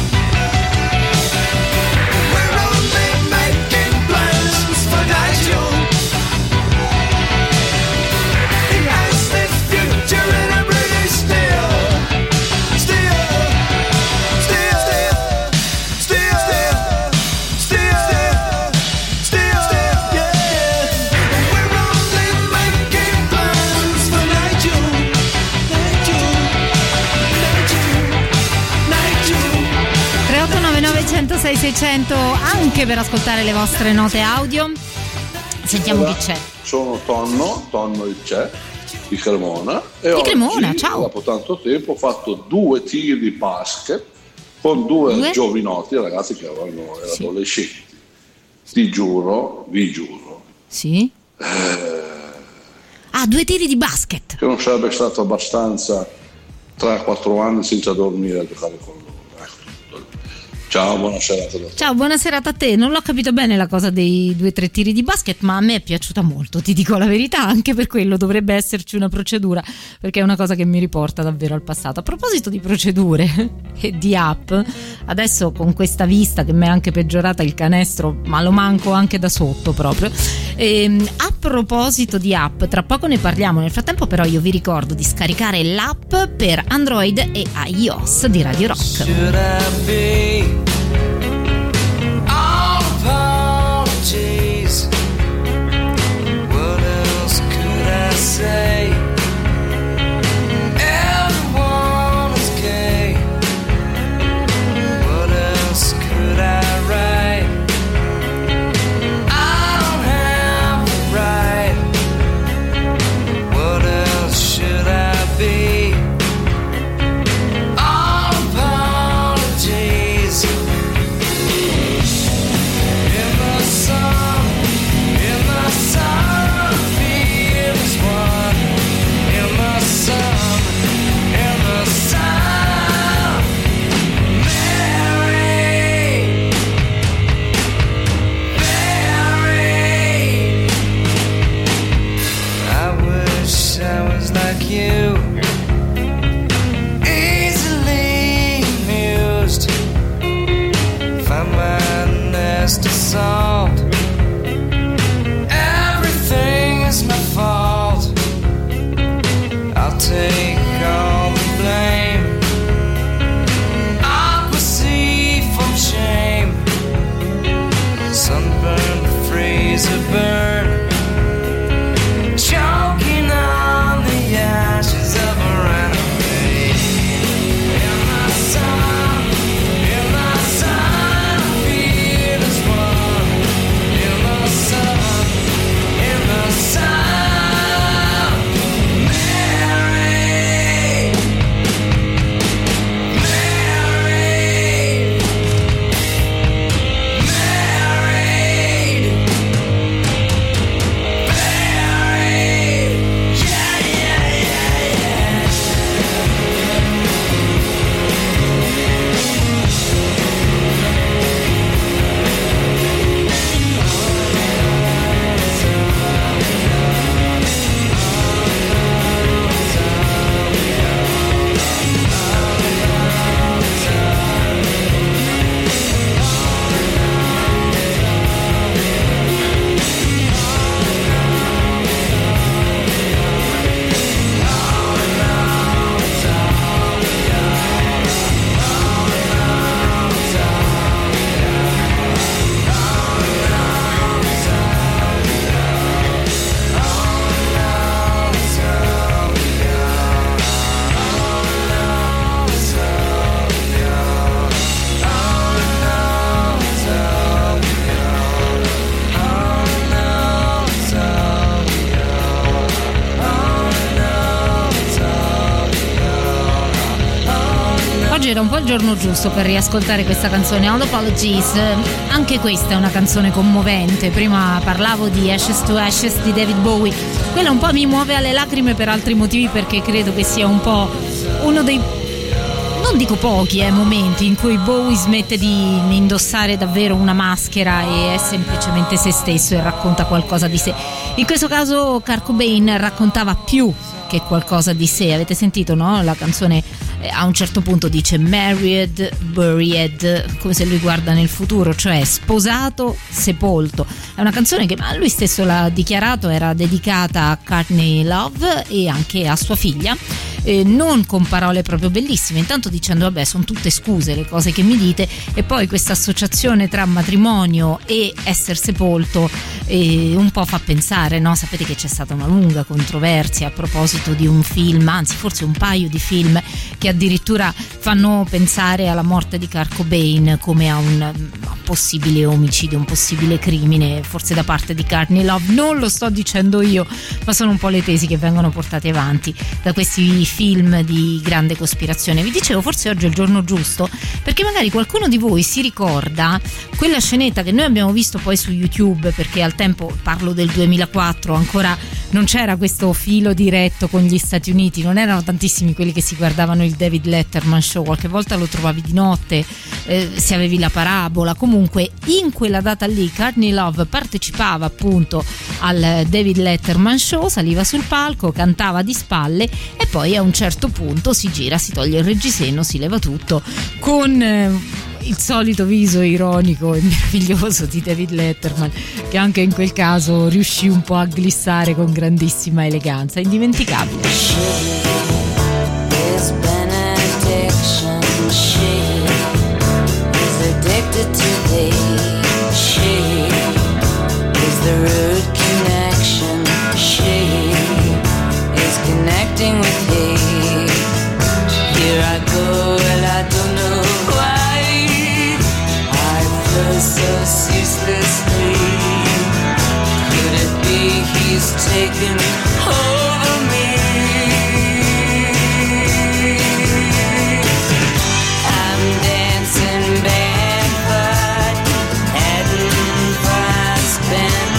We're only making plans for Nigel. He has this future in a British still. Still, still, still, still, still, still, still, yeah. We're only making plans for Nigel. Nigel, Nigel, Nigel. tre otto nove nove uno zero sei sei zero zero anche per ascoltare le vostre note audio. Sentiamo chi c'è. Sono Tonno, Tonno il c'è, di Cremona. E Di Cremona, oggi, ciao. dopo tanto tempo, ho fatto due tiri di basket con due, Due? giovinotti, ragazzi che erano, erano Sì. adolescenti. Ti giuro, vi giuro, Sì? Ah, due tiri di basket. che non sarebbe stato abbastanza tre quattro anni senza dormire a giocare con loro. Ecco. Ciao, buona serata. Ciao, buona serata a te. Non l'ho capito bene la cosa dei due o tre tiri di basket, ma a me è piaciuta molto, ti dico la verità. Anche per quello dovrebbe esserci una procedura, perché è una cosa che mi riporta davvero al passato. A proposito di procedure e di app, adesso con questa vista che mi è anche peggiorata il canestro, ma lo manco anche da sotto proprio, Ehm, a proposito di app, tra poco ne parliamo, nel frattempo però io vi ricordo di scaricare l'app per Android e iOS di Radio Rock. Should I be all apologies? What else could I say? Everyone is gay. What else could I write? I don't have the right. What else should I be? All apologies. In the sun, in the sun, feel as one. In the sun, in the sun, Mary, Mary. I wish I was like you, easily amused. Find my nest of salt. Everything is my fault. I'll take all the blame. I'll proceed from shame. Sunburn, freezer burn. Choking on the ashes of a runaway. In the sun, in the sun, feel as one. In the sun, in the sun, Mary, Mary, married, married, yeah, yeah, yeah, yeah. Oggi era un po' il giorno giusto per riascoltare questa canzone, All Apologies. Anche questa è una canzone commovente. Prima parlavo di Ashes to Ashes di David Bowie. Quella un po' mi muove alle lacrime per altri motivi, perché credo che sia un po' uno dei, non dico pochi, eh, momenti in cui Bowie smette di indossare davvero una maschera e è semplicemente se stesso e racconta qualcosa di sé. In questo caso Kurt Cobain raccontava più che qualcosa di sé. Avete sentito, no? La canzone eh, a un certo punto dice married, buried, come se lui guarda nel futuro, cioè sposato, sepolto. È una canzone che, ma lui stesso l'ha dichiarato, era dedicata a Courtney Love e anche a sua figlia. Eh, non con parole proprio bellissime, intanto dicendo vabbè, sono tutte scuse le cose che mi dite, e poi questa associazione tra matrimonio e essere sepolto eh, un po' fa pensare, no? Sapete che c'è stata una lunga controversia a proposito di un film, anzi forse un paio di film che addirittura fanno pensare alla morte di Kurt Cobain come a un, a un possibile omicidio, un possibile crimine, forse da parte di Courtney Love. Non lo sto dicendo io, ma sono un po' le tesi che vengono portate avanti da questi film di grande cospirazione. Vi dicevo, forse oggi è il giorno giusto perché magari qualcuno di voi si ricorda quella scenetta che noi abbiamo visto poi su YouTube, perché al tempo, parlo del duemilaquattro, ancora non c'era questo filo diretto con gli Stati Uniti, non erano tantissimi quelli che si guardavano il David Letterman Show, qualche volta lo trovavi di notte, eh, se avevi la parabola. Comunque in quella data lì Courtney Love partecipava appunto al David Letterman Show, saliva sul palco, cantava di spalle e poi a un certo punto si gira, si toglie il reggiseno, si leva tutto con eh, il solito viso ironico e meraviglioso di David Letterman, che anche in quel caso riuscì un po' a glissare con grandissima eleganza, indimenticabile. His benediction, she is addicted to thee. She is the root connection. She is connecting with thee. Here I go and I don't know why I flow so ceaselessly. Could it be he's taken over me? I'm dancing barefoot, heading for a spin.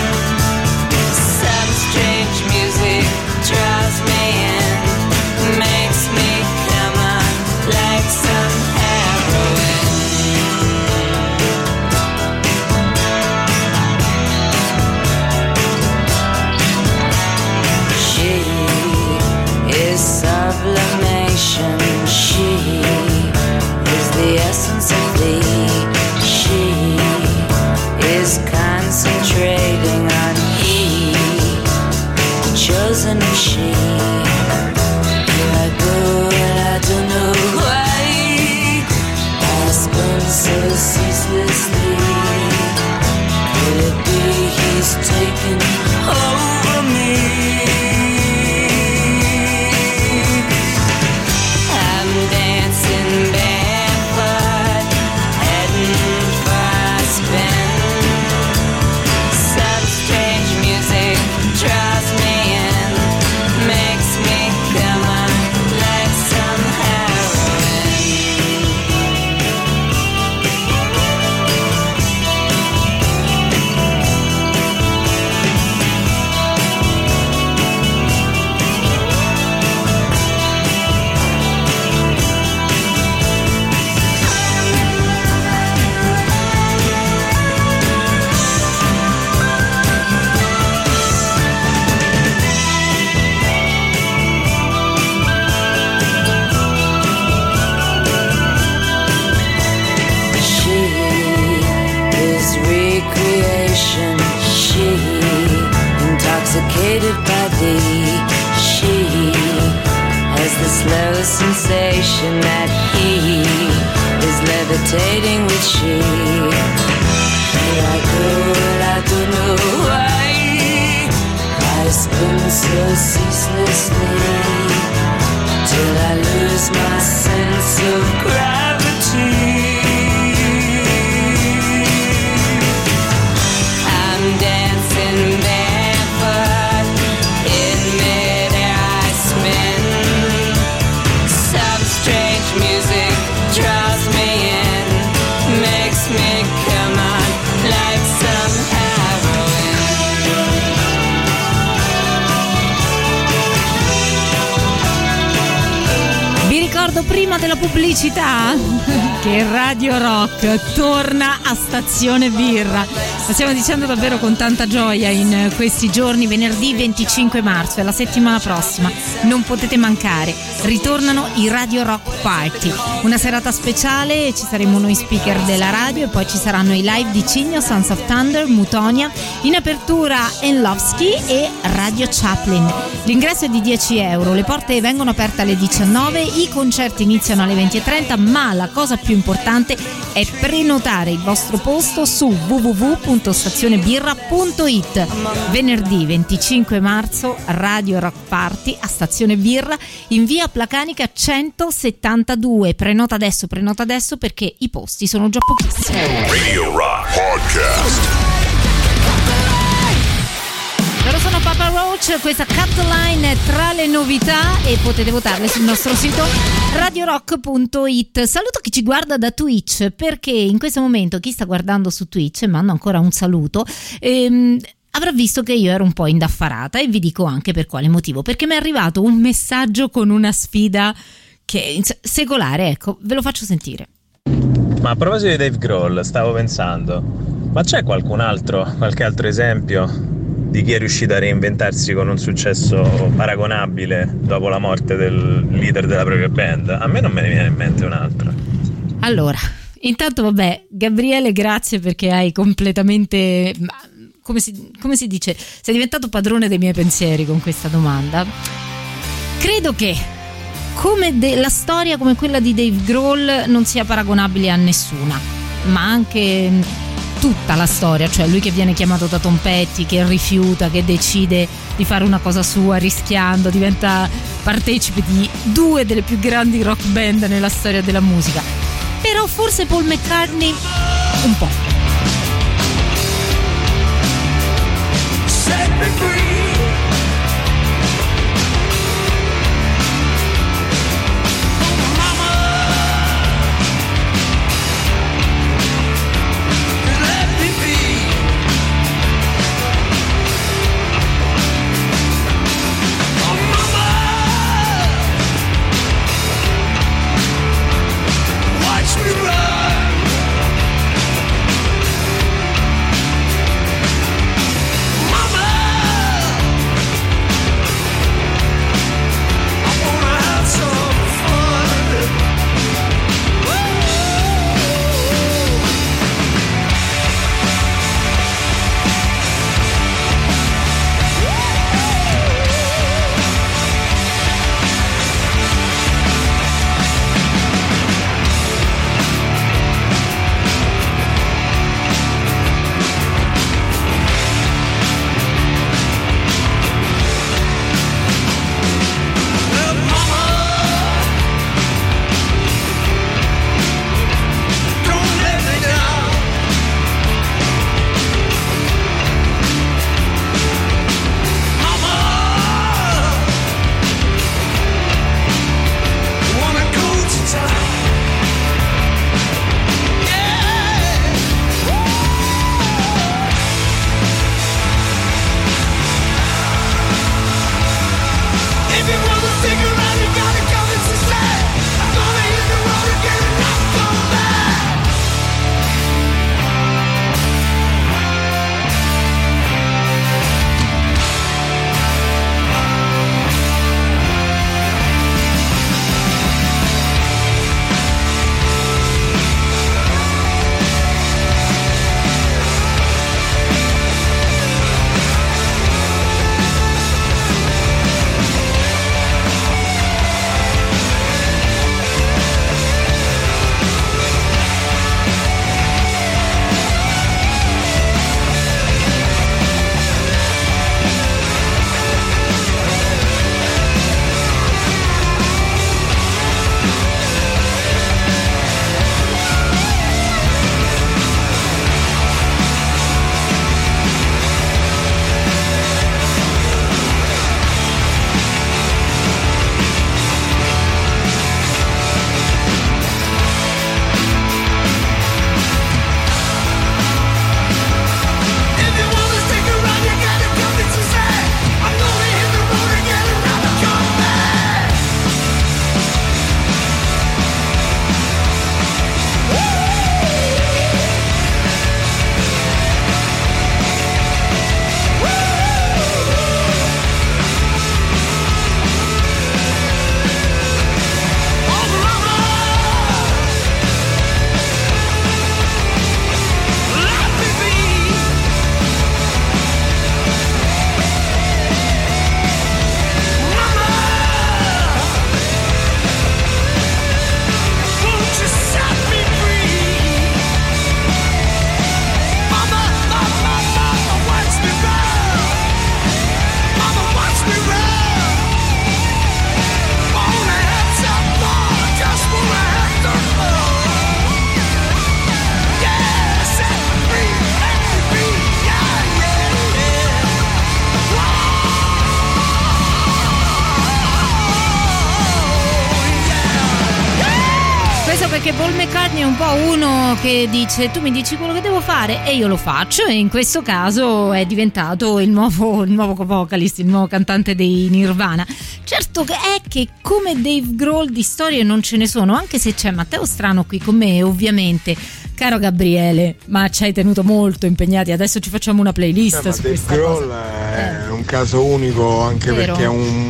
Some strange music draws me in, makes me come on like some heroin. She is sublimation. She is the essence of thee. She is concentrating on he, the chosen of she. Here I go and I don't know why I spin so ceaselessly. Could it be he's taken over me? I'm dancing barefoot, heading for a spin. Some strange music draws me in, makes me come on like some heroin. She is recreation. She intoxicated by thee. She has the slow sensation that he is levitating with she. Here I go and I don't know why I spin so ceaselessly till I lose my sense of gravity. I'm dancing barefoot, in midair I spin. Some strange music draws me in, makes me come on like some heroin. Vi ricordo prima della pubblicità che Radio Rock torna a Stazione Birra. Lo stiamo dicendo davvero con tanta gioia in questi giorni. Venerdì venticinque marzo è la settimana prossima, non potete mancare. Ritornano i Radio Rock Party, una serata speciale. Ci saremo noi speaker della radio e poi ci saranno i live di Cigno, Sons of Thunder, Mutonia, in apertura Enlovsky e Radio Chaplin. L'ingresso è di dieci euro, le porte vengono aperte alle diciannove, i concerti iniziano alle venti e trenta, ma la cosa più importante è prenotare il vostro posto su w w w punto stazionebirra punto i t. Venerdì venticinque marzo Radio Rock Party a Stazione Birra in via Placanica centosettantadue. Prenota adesso, prenota adesso perché i posti sono già pochissimi. Radio Rock Podcast. Loro sono Papa Roach, questa Cut Line è tra le novità e potete votarle sul nostro sito radio rock punto i t. Saluto chi ci guarda da Twitch, perché in questo momento chi sta guardando su Twitch, mando ancora un saluto, ehm, avrà visto che io ero un po' indaffarata e vi dico anche per quale motivo, perché mi è arrivato un messaggio con una sfida che è secolare, ecco, ve lo faccio sentire. Ma a proposito di Dave Grohl, stavo pensando, ma c'è qualcun altro, qualche altro esempio di chi è riuscito a reinventarsi con un successo paragonabile dopo la morte del leader della propria band? A me non me ne viene in mente un altro. Allora, Intanto vabbè, Gabriele, grazie perché hai completamente, come si, come si dice, sei diventato padrone dei miei pensieri con questa domanda. Credo che come de- la storia come quella di Dave Grohl non sia paragonabile a nessuna, ma anche tutta la storia, cioè lui che viene chiamato da Tom Petty, che rifiuta, che decide di fare una cosa sua rischiando, diventa partecipe di due delle più grandi rock band nella storia della musica. Però forse Paul McCartney un po'. Set me free. Perché Paul McCartney è un po' uno che dice tu mi dici quello che devo fare e io lo faccio, e in questo caso è diventato il nuovo, il nuovo vocalist, il nuovo cantante dei Nirvana. Certo è che come Dave Grohl di storie non ce ne sono, anche se c'è Matteo Strano qui con me ovviamente. Caro Gabriele, ma ci hai tenuto molto impegnati, adesso ci facciamo una playlist. Eh, su Dave Grohl è eh. un caso unico, anche Vero. perché è un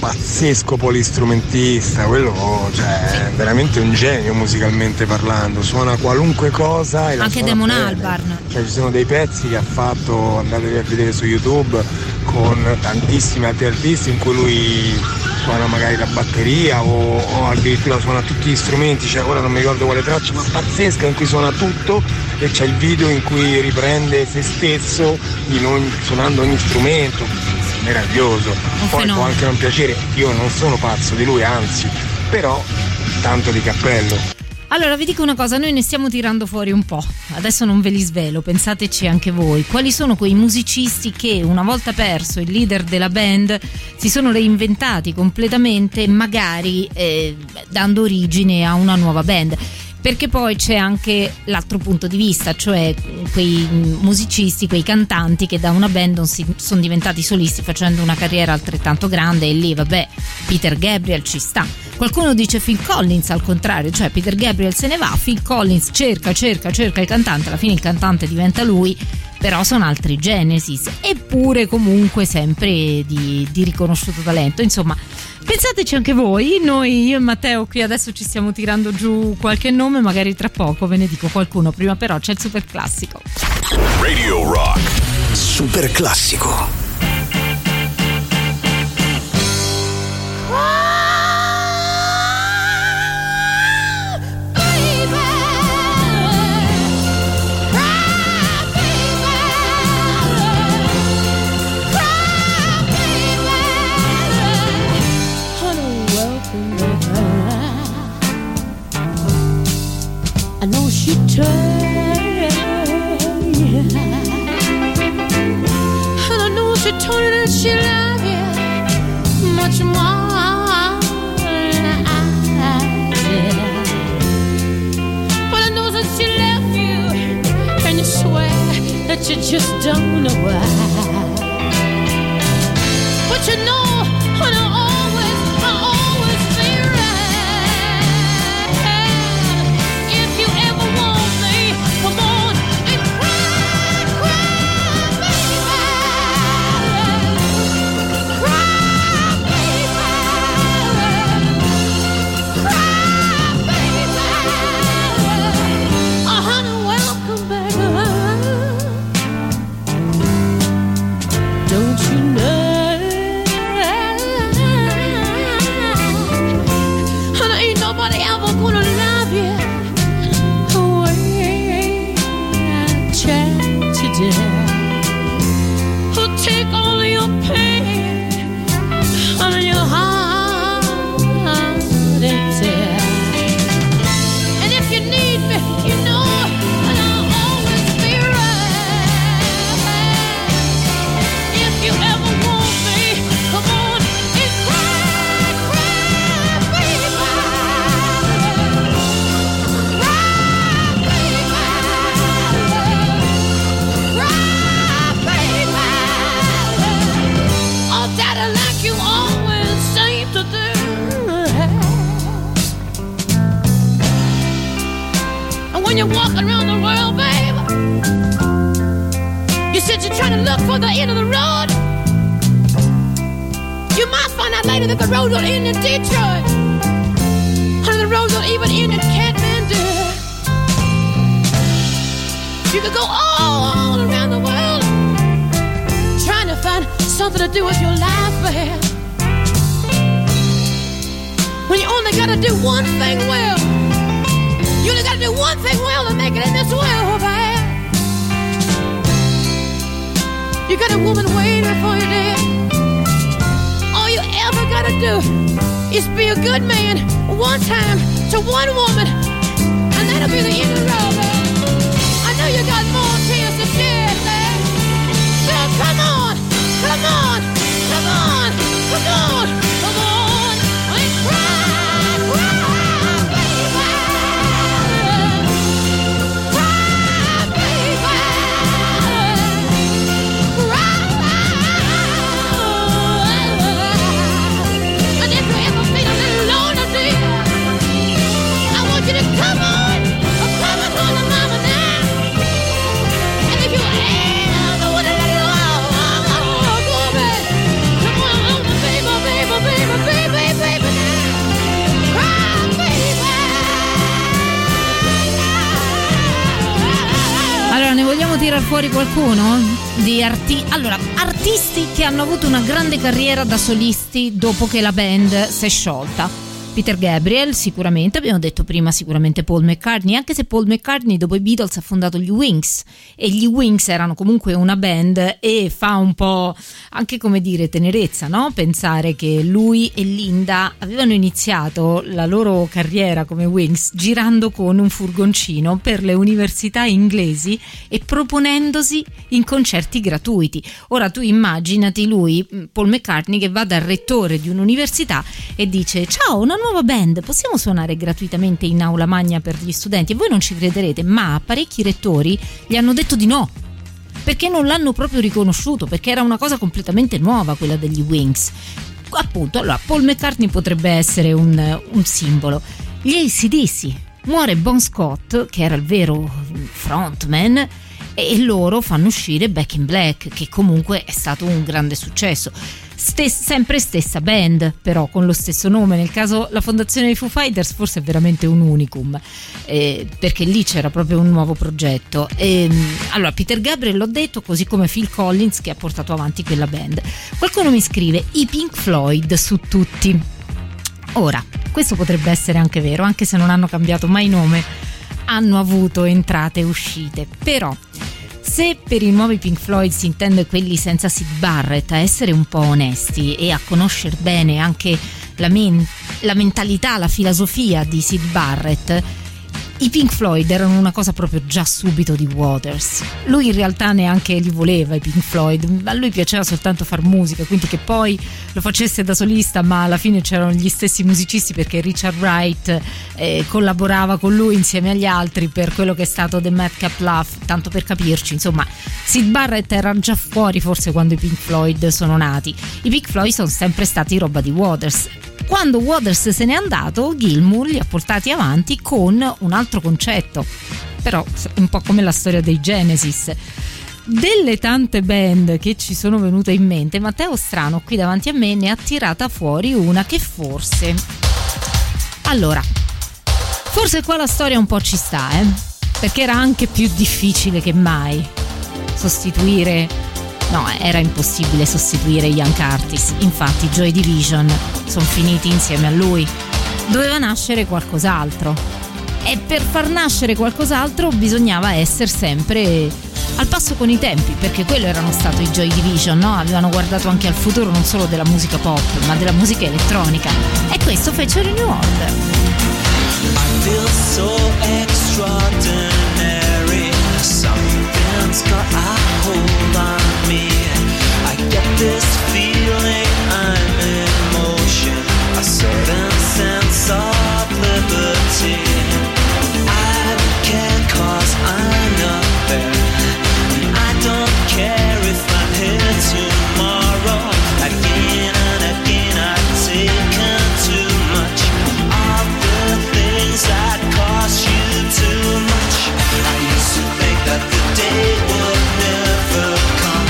pazzesco polistrumentista, quello cioè è veramente un genio musicalmente parlando, suona qualunque cosa e la anche suona Damon bene. Albarn. Cioè ci sono dei pezzi che ha fatto, andatevi a vedere su YouTube, con tantissimi altri artisti in cui lui suona magari la batteria o, o addirittura suona tutti gli strumenti, cioè ora non mi ricordo quale traccia, ma pazzesca, in cui suona tutto e c'è il video in cui riprende se stesso in ogni, suonando ogni strumento, meraviglioso. Poi può anche non piacere, io non sono pazzo di lui, anzi, però tanto di cappello. Allora vi dico una cosa, noi ne stiamo tirando fuori un po', adesso non ve li svelo, pensateci anche voi. Quali sono quei musicisti che una volta perso il leader della band si sono reinventati completamente, magari eh, dando origine a una nuova band? Perché poi c'è anche l'altro punto di vista, cioè quei musicisti, quei cantanti che da una band non si, sono diventati solisti facendo una carriera altrettanto grande, e lì vabbè, Peter Gabriel ci sta. Qualcuno dice Phil Collins al contrario, cioè Peter Gabriel se ne va, Phil Collins cerca, cerca, cerca il cantante, alla fine il cantante diventa lui, però sono altri Genesis, eppure comunque sempre di, di riconosciuto talento. Insomma, pensateci anche voi, noi, io e Matteo qui adesso ci stiamo tirando giù qualche nome, magari tra poco ve ne dico qualcuno, prima però c'è il super classico. Radio Rock. Super classico. I know she tried, and I know she told you that she loved you much more than I did. But I know that she left you, and you swear that you just don't know why. But you know, and I always, I always feel right. Who'll take all your pain and your heart and tear. And if you need me, you know, and I'll always be right. If you ever want me, come on and cry, cry, baby. Cry, baby. Like you always seem to do. And when you're walking around the world, babe, you said you're trying to look for the end of the road. You might find out later that the road don't end in Detroit, and the road don't even end in Kathmandu. You could go all, all around the world trying to find something to do with your life, man. When you only gotta do one thing well. You only gotta do one thing well to make it in this world, man. You got a woman waiting for you there. All you ever gotta do is be a good man one time to one woman, and that'll be the end of the road, man. I know you got more tears to shed, man. So come on. Come on, come on, come on, come on, and cry, cry, baby. Cry, baby. Cry. And if you ever feel a little lonely, dear, I want you to come on, come on, on the mama now. And if you ever fuori qualcuno? Di arti- allora, artisti che hanno avuto una grande carriera da solisti dopo che la band si è sciolta. Peter Gabriel sicuramente, abbiamo detto prima sicuramente Paul McCartney, anche se Paul McCartney dopo i Beatles ha fondato gli Wings e gli Wings erano comunque una band, e fa un po' anche, come dire, tenerezza, no? Pensare che lui e Linda avevano iniziato la loro carriera come Wings girando con un furgoncino per le università inglesi e proponendosi in concerti gratuiti. Ora tu immaginati lui, Paul McCartney, che va dal rettore di un'università e dice: ciao, una nuova band, possiamo suonare gratuitamente in aula magna per gli studenti? E voi non ci crederete, ma parecchi rettori gli hanno detto di no, perché non l'hanno proprio riconosciuto, perché era una cosa completamente nuova quella degli Wings. Appunto, allora Paul McCartney potrebbe essere un, un simbolo. Gli A C D C, muore Bon Scott, che era il vero frontman, e loro fanno uscire Back in Black, che comunque è stato un grande successo. Stes- sempre stessa band, però con lo stesso nome. Nel caso la fondazione dei Foo Fighters forse è veramente un unicum, eh, perché lì c'era proprio un nuovo progetto. E, allora Peter Gabriel l'ho detto, così come Phil Collins, che ha portato avanti quella band. Qualcuno mi scrive i Pink Floyd su tutti. Ora, questo potrebbe essere anche vero, anche se non hanno cambiato mai nome, hanno avuto entrate e uscite. Però se per i nuovi Pink Floyd si intende quelli senza Syd Barrett, a essere un po' onesti e a conoscere bene anche la, men- la mentalità, la filosofia di Syd Barrett, i Pink Floyd erano una cosa proprio già subito di Waters. Lui in realtà neanche li voleva i Pink Floyd, a lui piaceva soltanto far musica, quindi che poi lo facesse da solista, ma alla fine c'erano gli stessi musicisti, perché Richard Wright eh, collaborava con lui insieme agli altri per quello che è stato The Madcap Love, tanto per capirci. Insomma, Syd Barrett era già fuori forse quando i Pink Floyd sono nati. I Pink Floyd sono sempre stati roba di Waters. Quando Waters se n'è andato, Gilmour li ha portati avanti con un altro concetto, però un po' come la storia dei Genesis. Delle tante band che ci sono venute in mente, Matteo Strano qui davanti a me ne ha tirata fuori una che forse... Allora, forse qua la storia un po' ci sta, eh? Perché era anche più difficile che mai sostituire... No, era impossibile sostituire Ian Curtis, infatti Joy Division sono finiti insieme a lui. Doveva nascere qualcos'altro, e per far nascere qualcos'altro bisognava essere sempre al passo con i tempi, perché quello erano stati i Joy Division, no? Avevano guardato anche al futuro non solo della musica pop, ma della musica elettronica, e questo fecero in New Order. I feel so extraordinary. Something's got a hold on me. I get this feeling I'm in motion, a certain sense of liberty. I don't care 'cause I'm not there. I don't care if I'm here tomorrow. Again and again I've taken too much of the things that cost you too much. I used to think that the day would never come.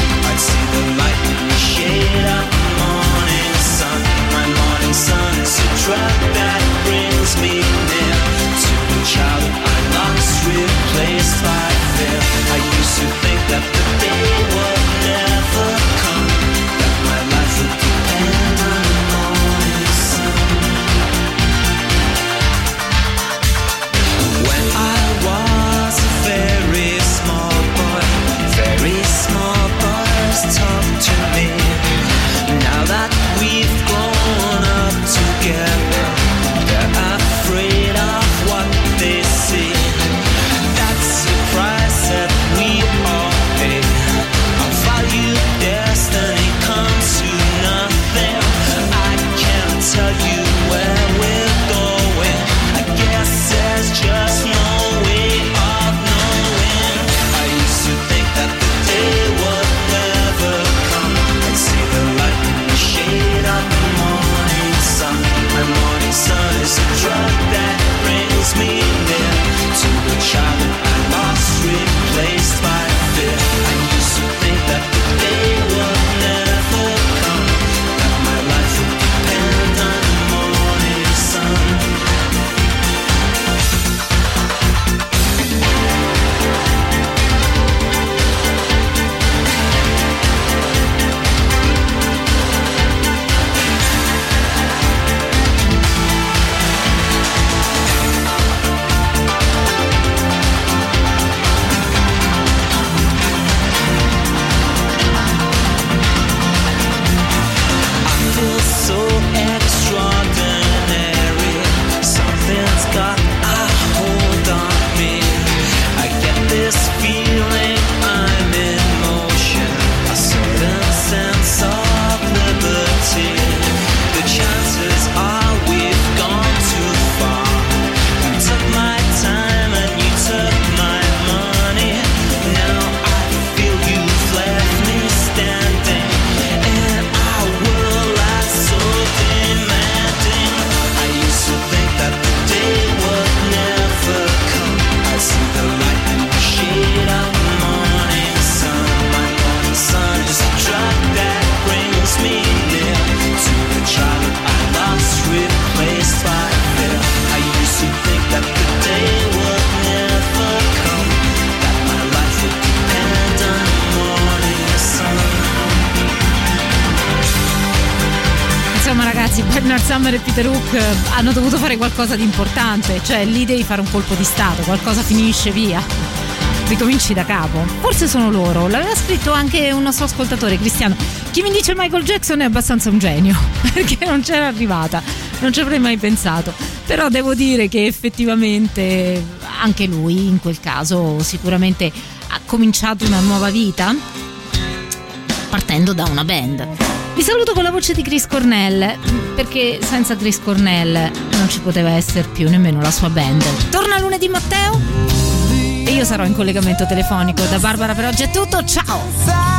ragazzi, Bernard Sumner e Peter Hook hanno dovuto fare qualcosa di importante, cioè lì devi fare un colpo di stato, qualcosa finisce, via, ricominci da capo. Forse sono loro, l'aveva scritto anche un nostro ascoltatore, Cristiano. Chi mi dice Michael Jackson è abbastanza un genio, perché non c'era arrivata, non ci avrei mai pensato. Però devo dire che effettivamente anche lui in quel caso sicuramente ha cominciato una nuova vita partendo da una band. Vi saluto con la voce di Chris Cornell, perché senza Chris Cornell non ci poteva essere più nemmeno la sua band. Torna lunedì Matteo e io sarò in collegamento telefonico. Da Barbara per oggi è tutto, ciao!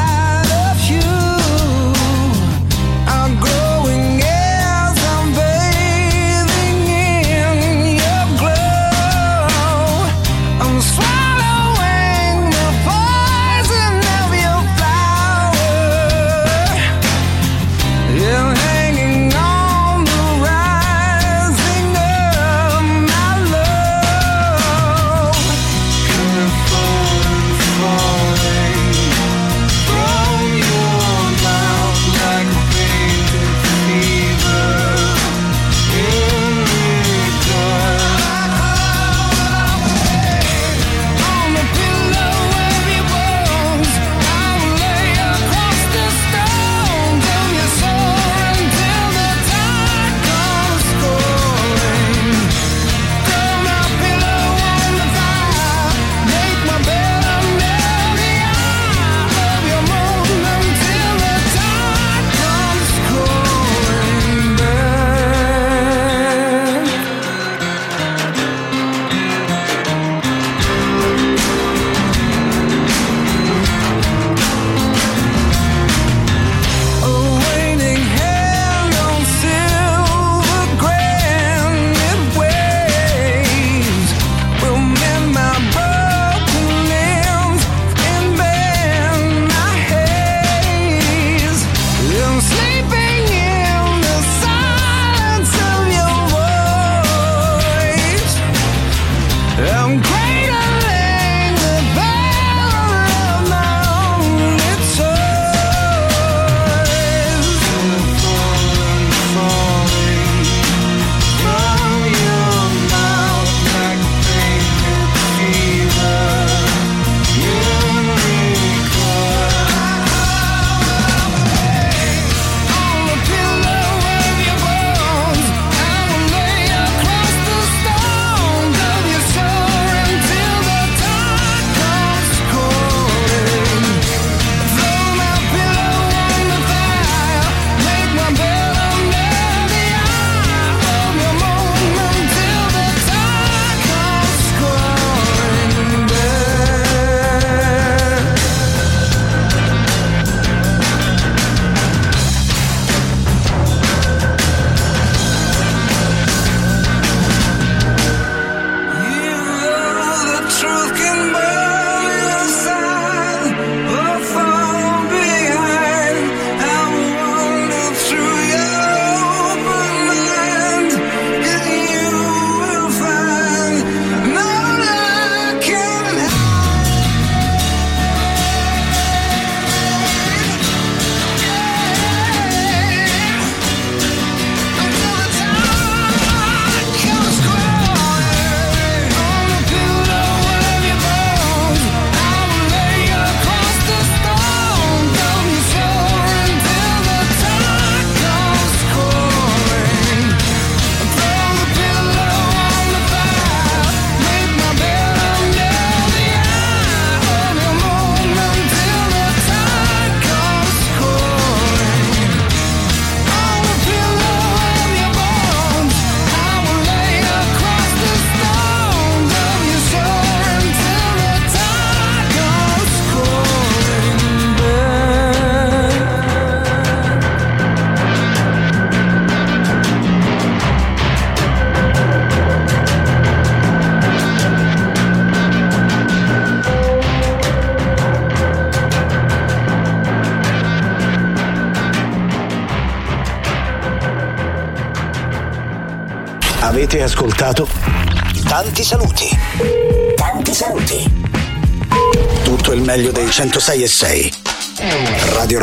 Avete ascoltato Tanti saluti. Tanti saluti. Tutto il meglio dei centosei e sei. Radio Rock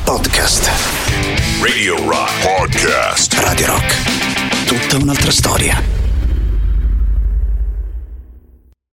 Podcast. Radio Rock Podcast. Radio Rock. Tutta un'altra storia.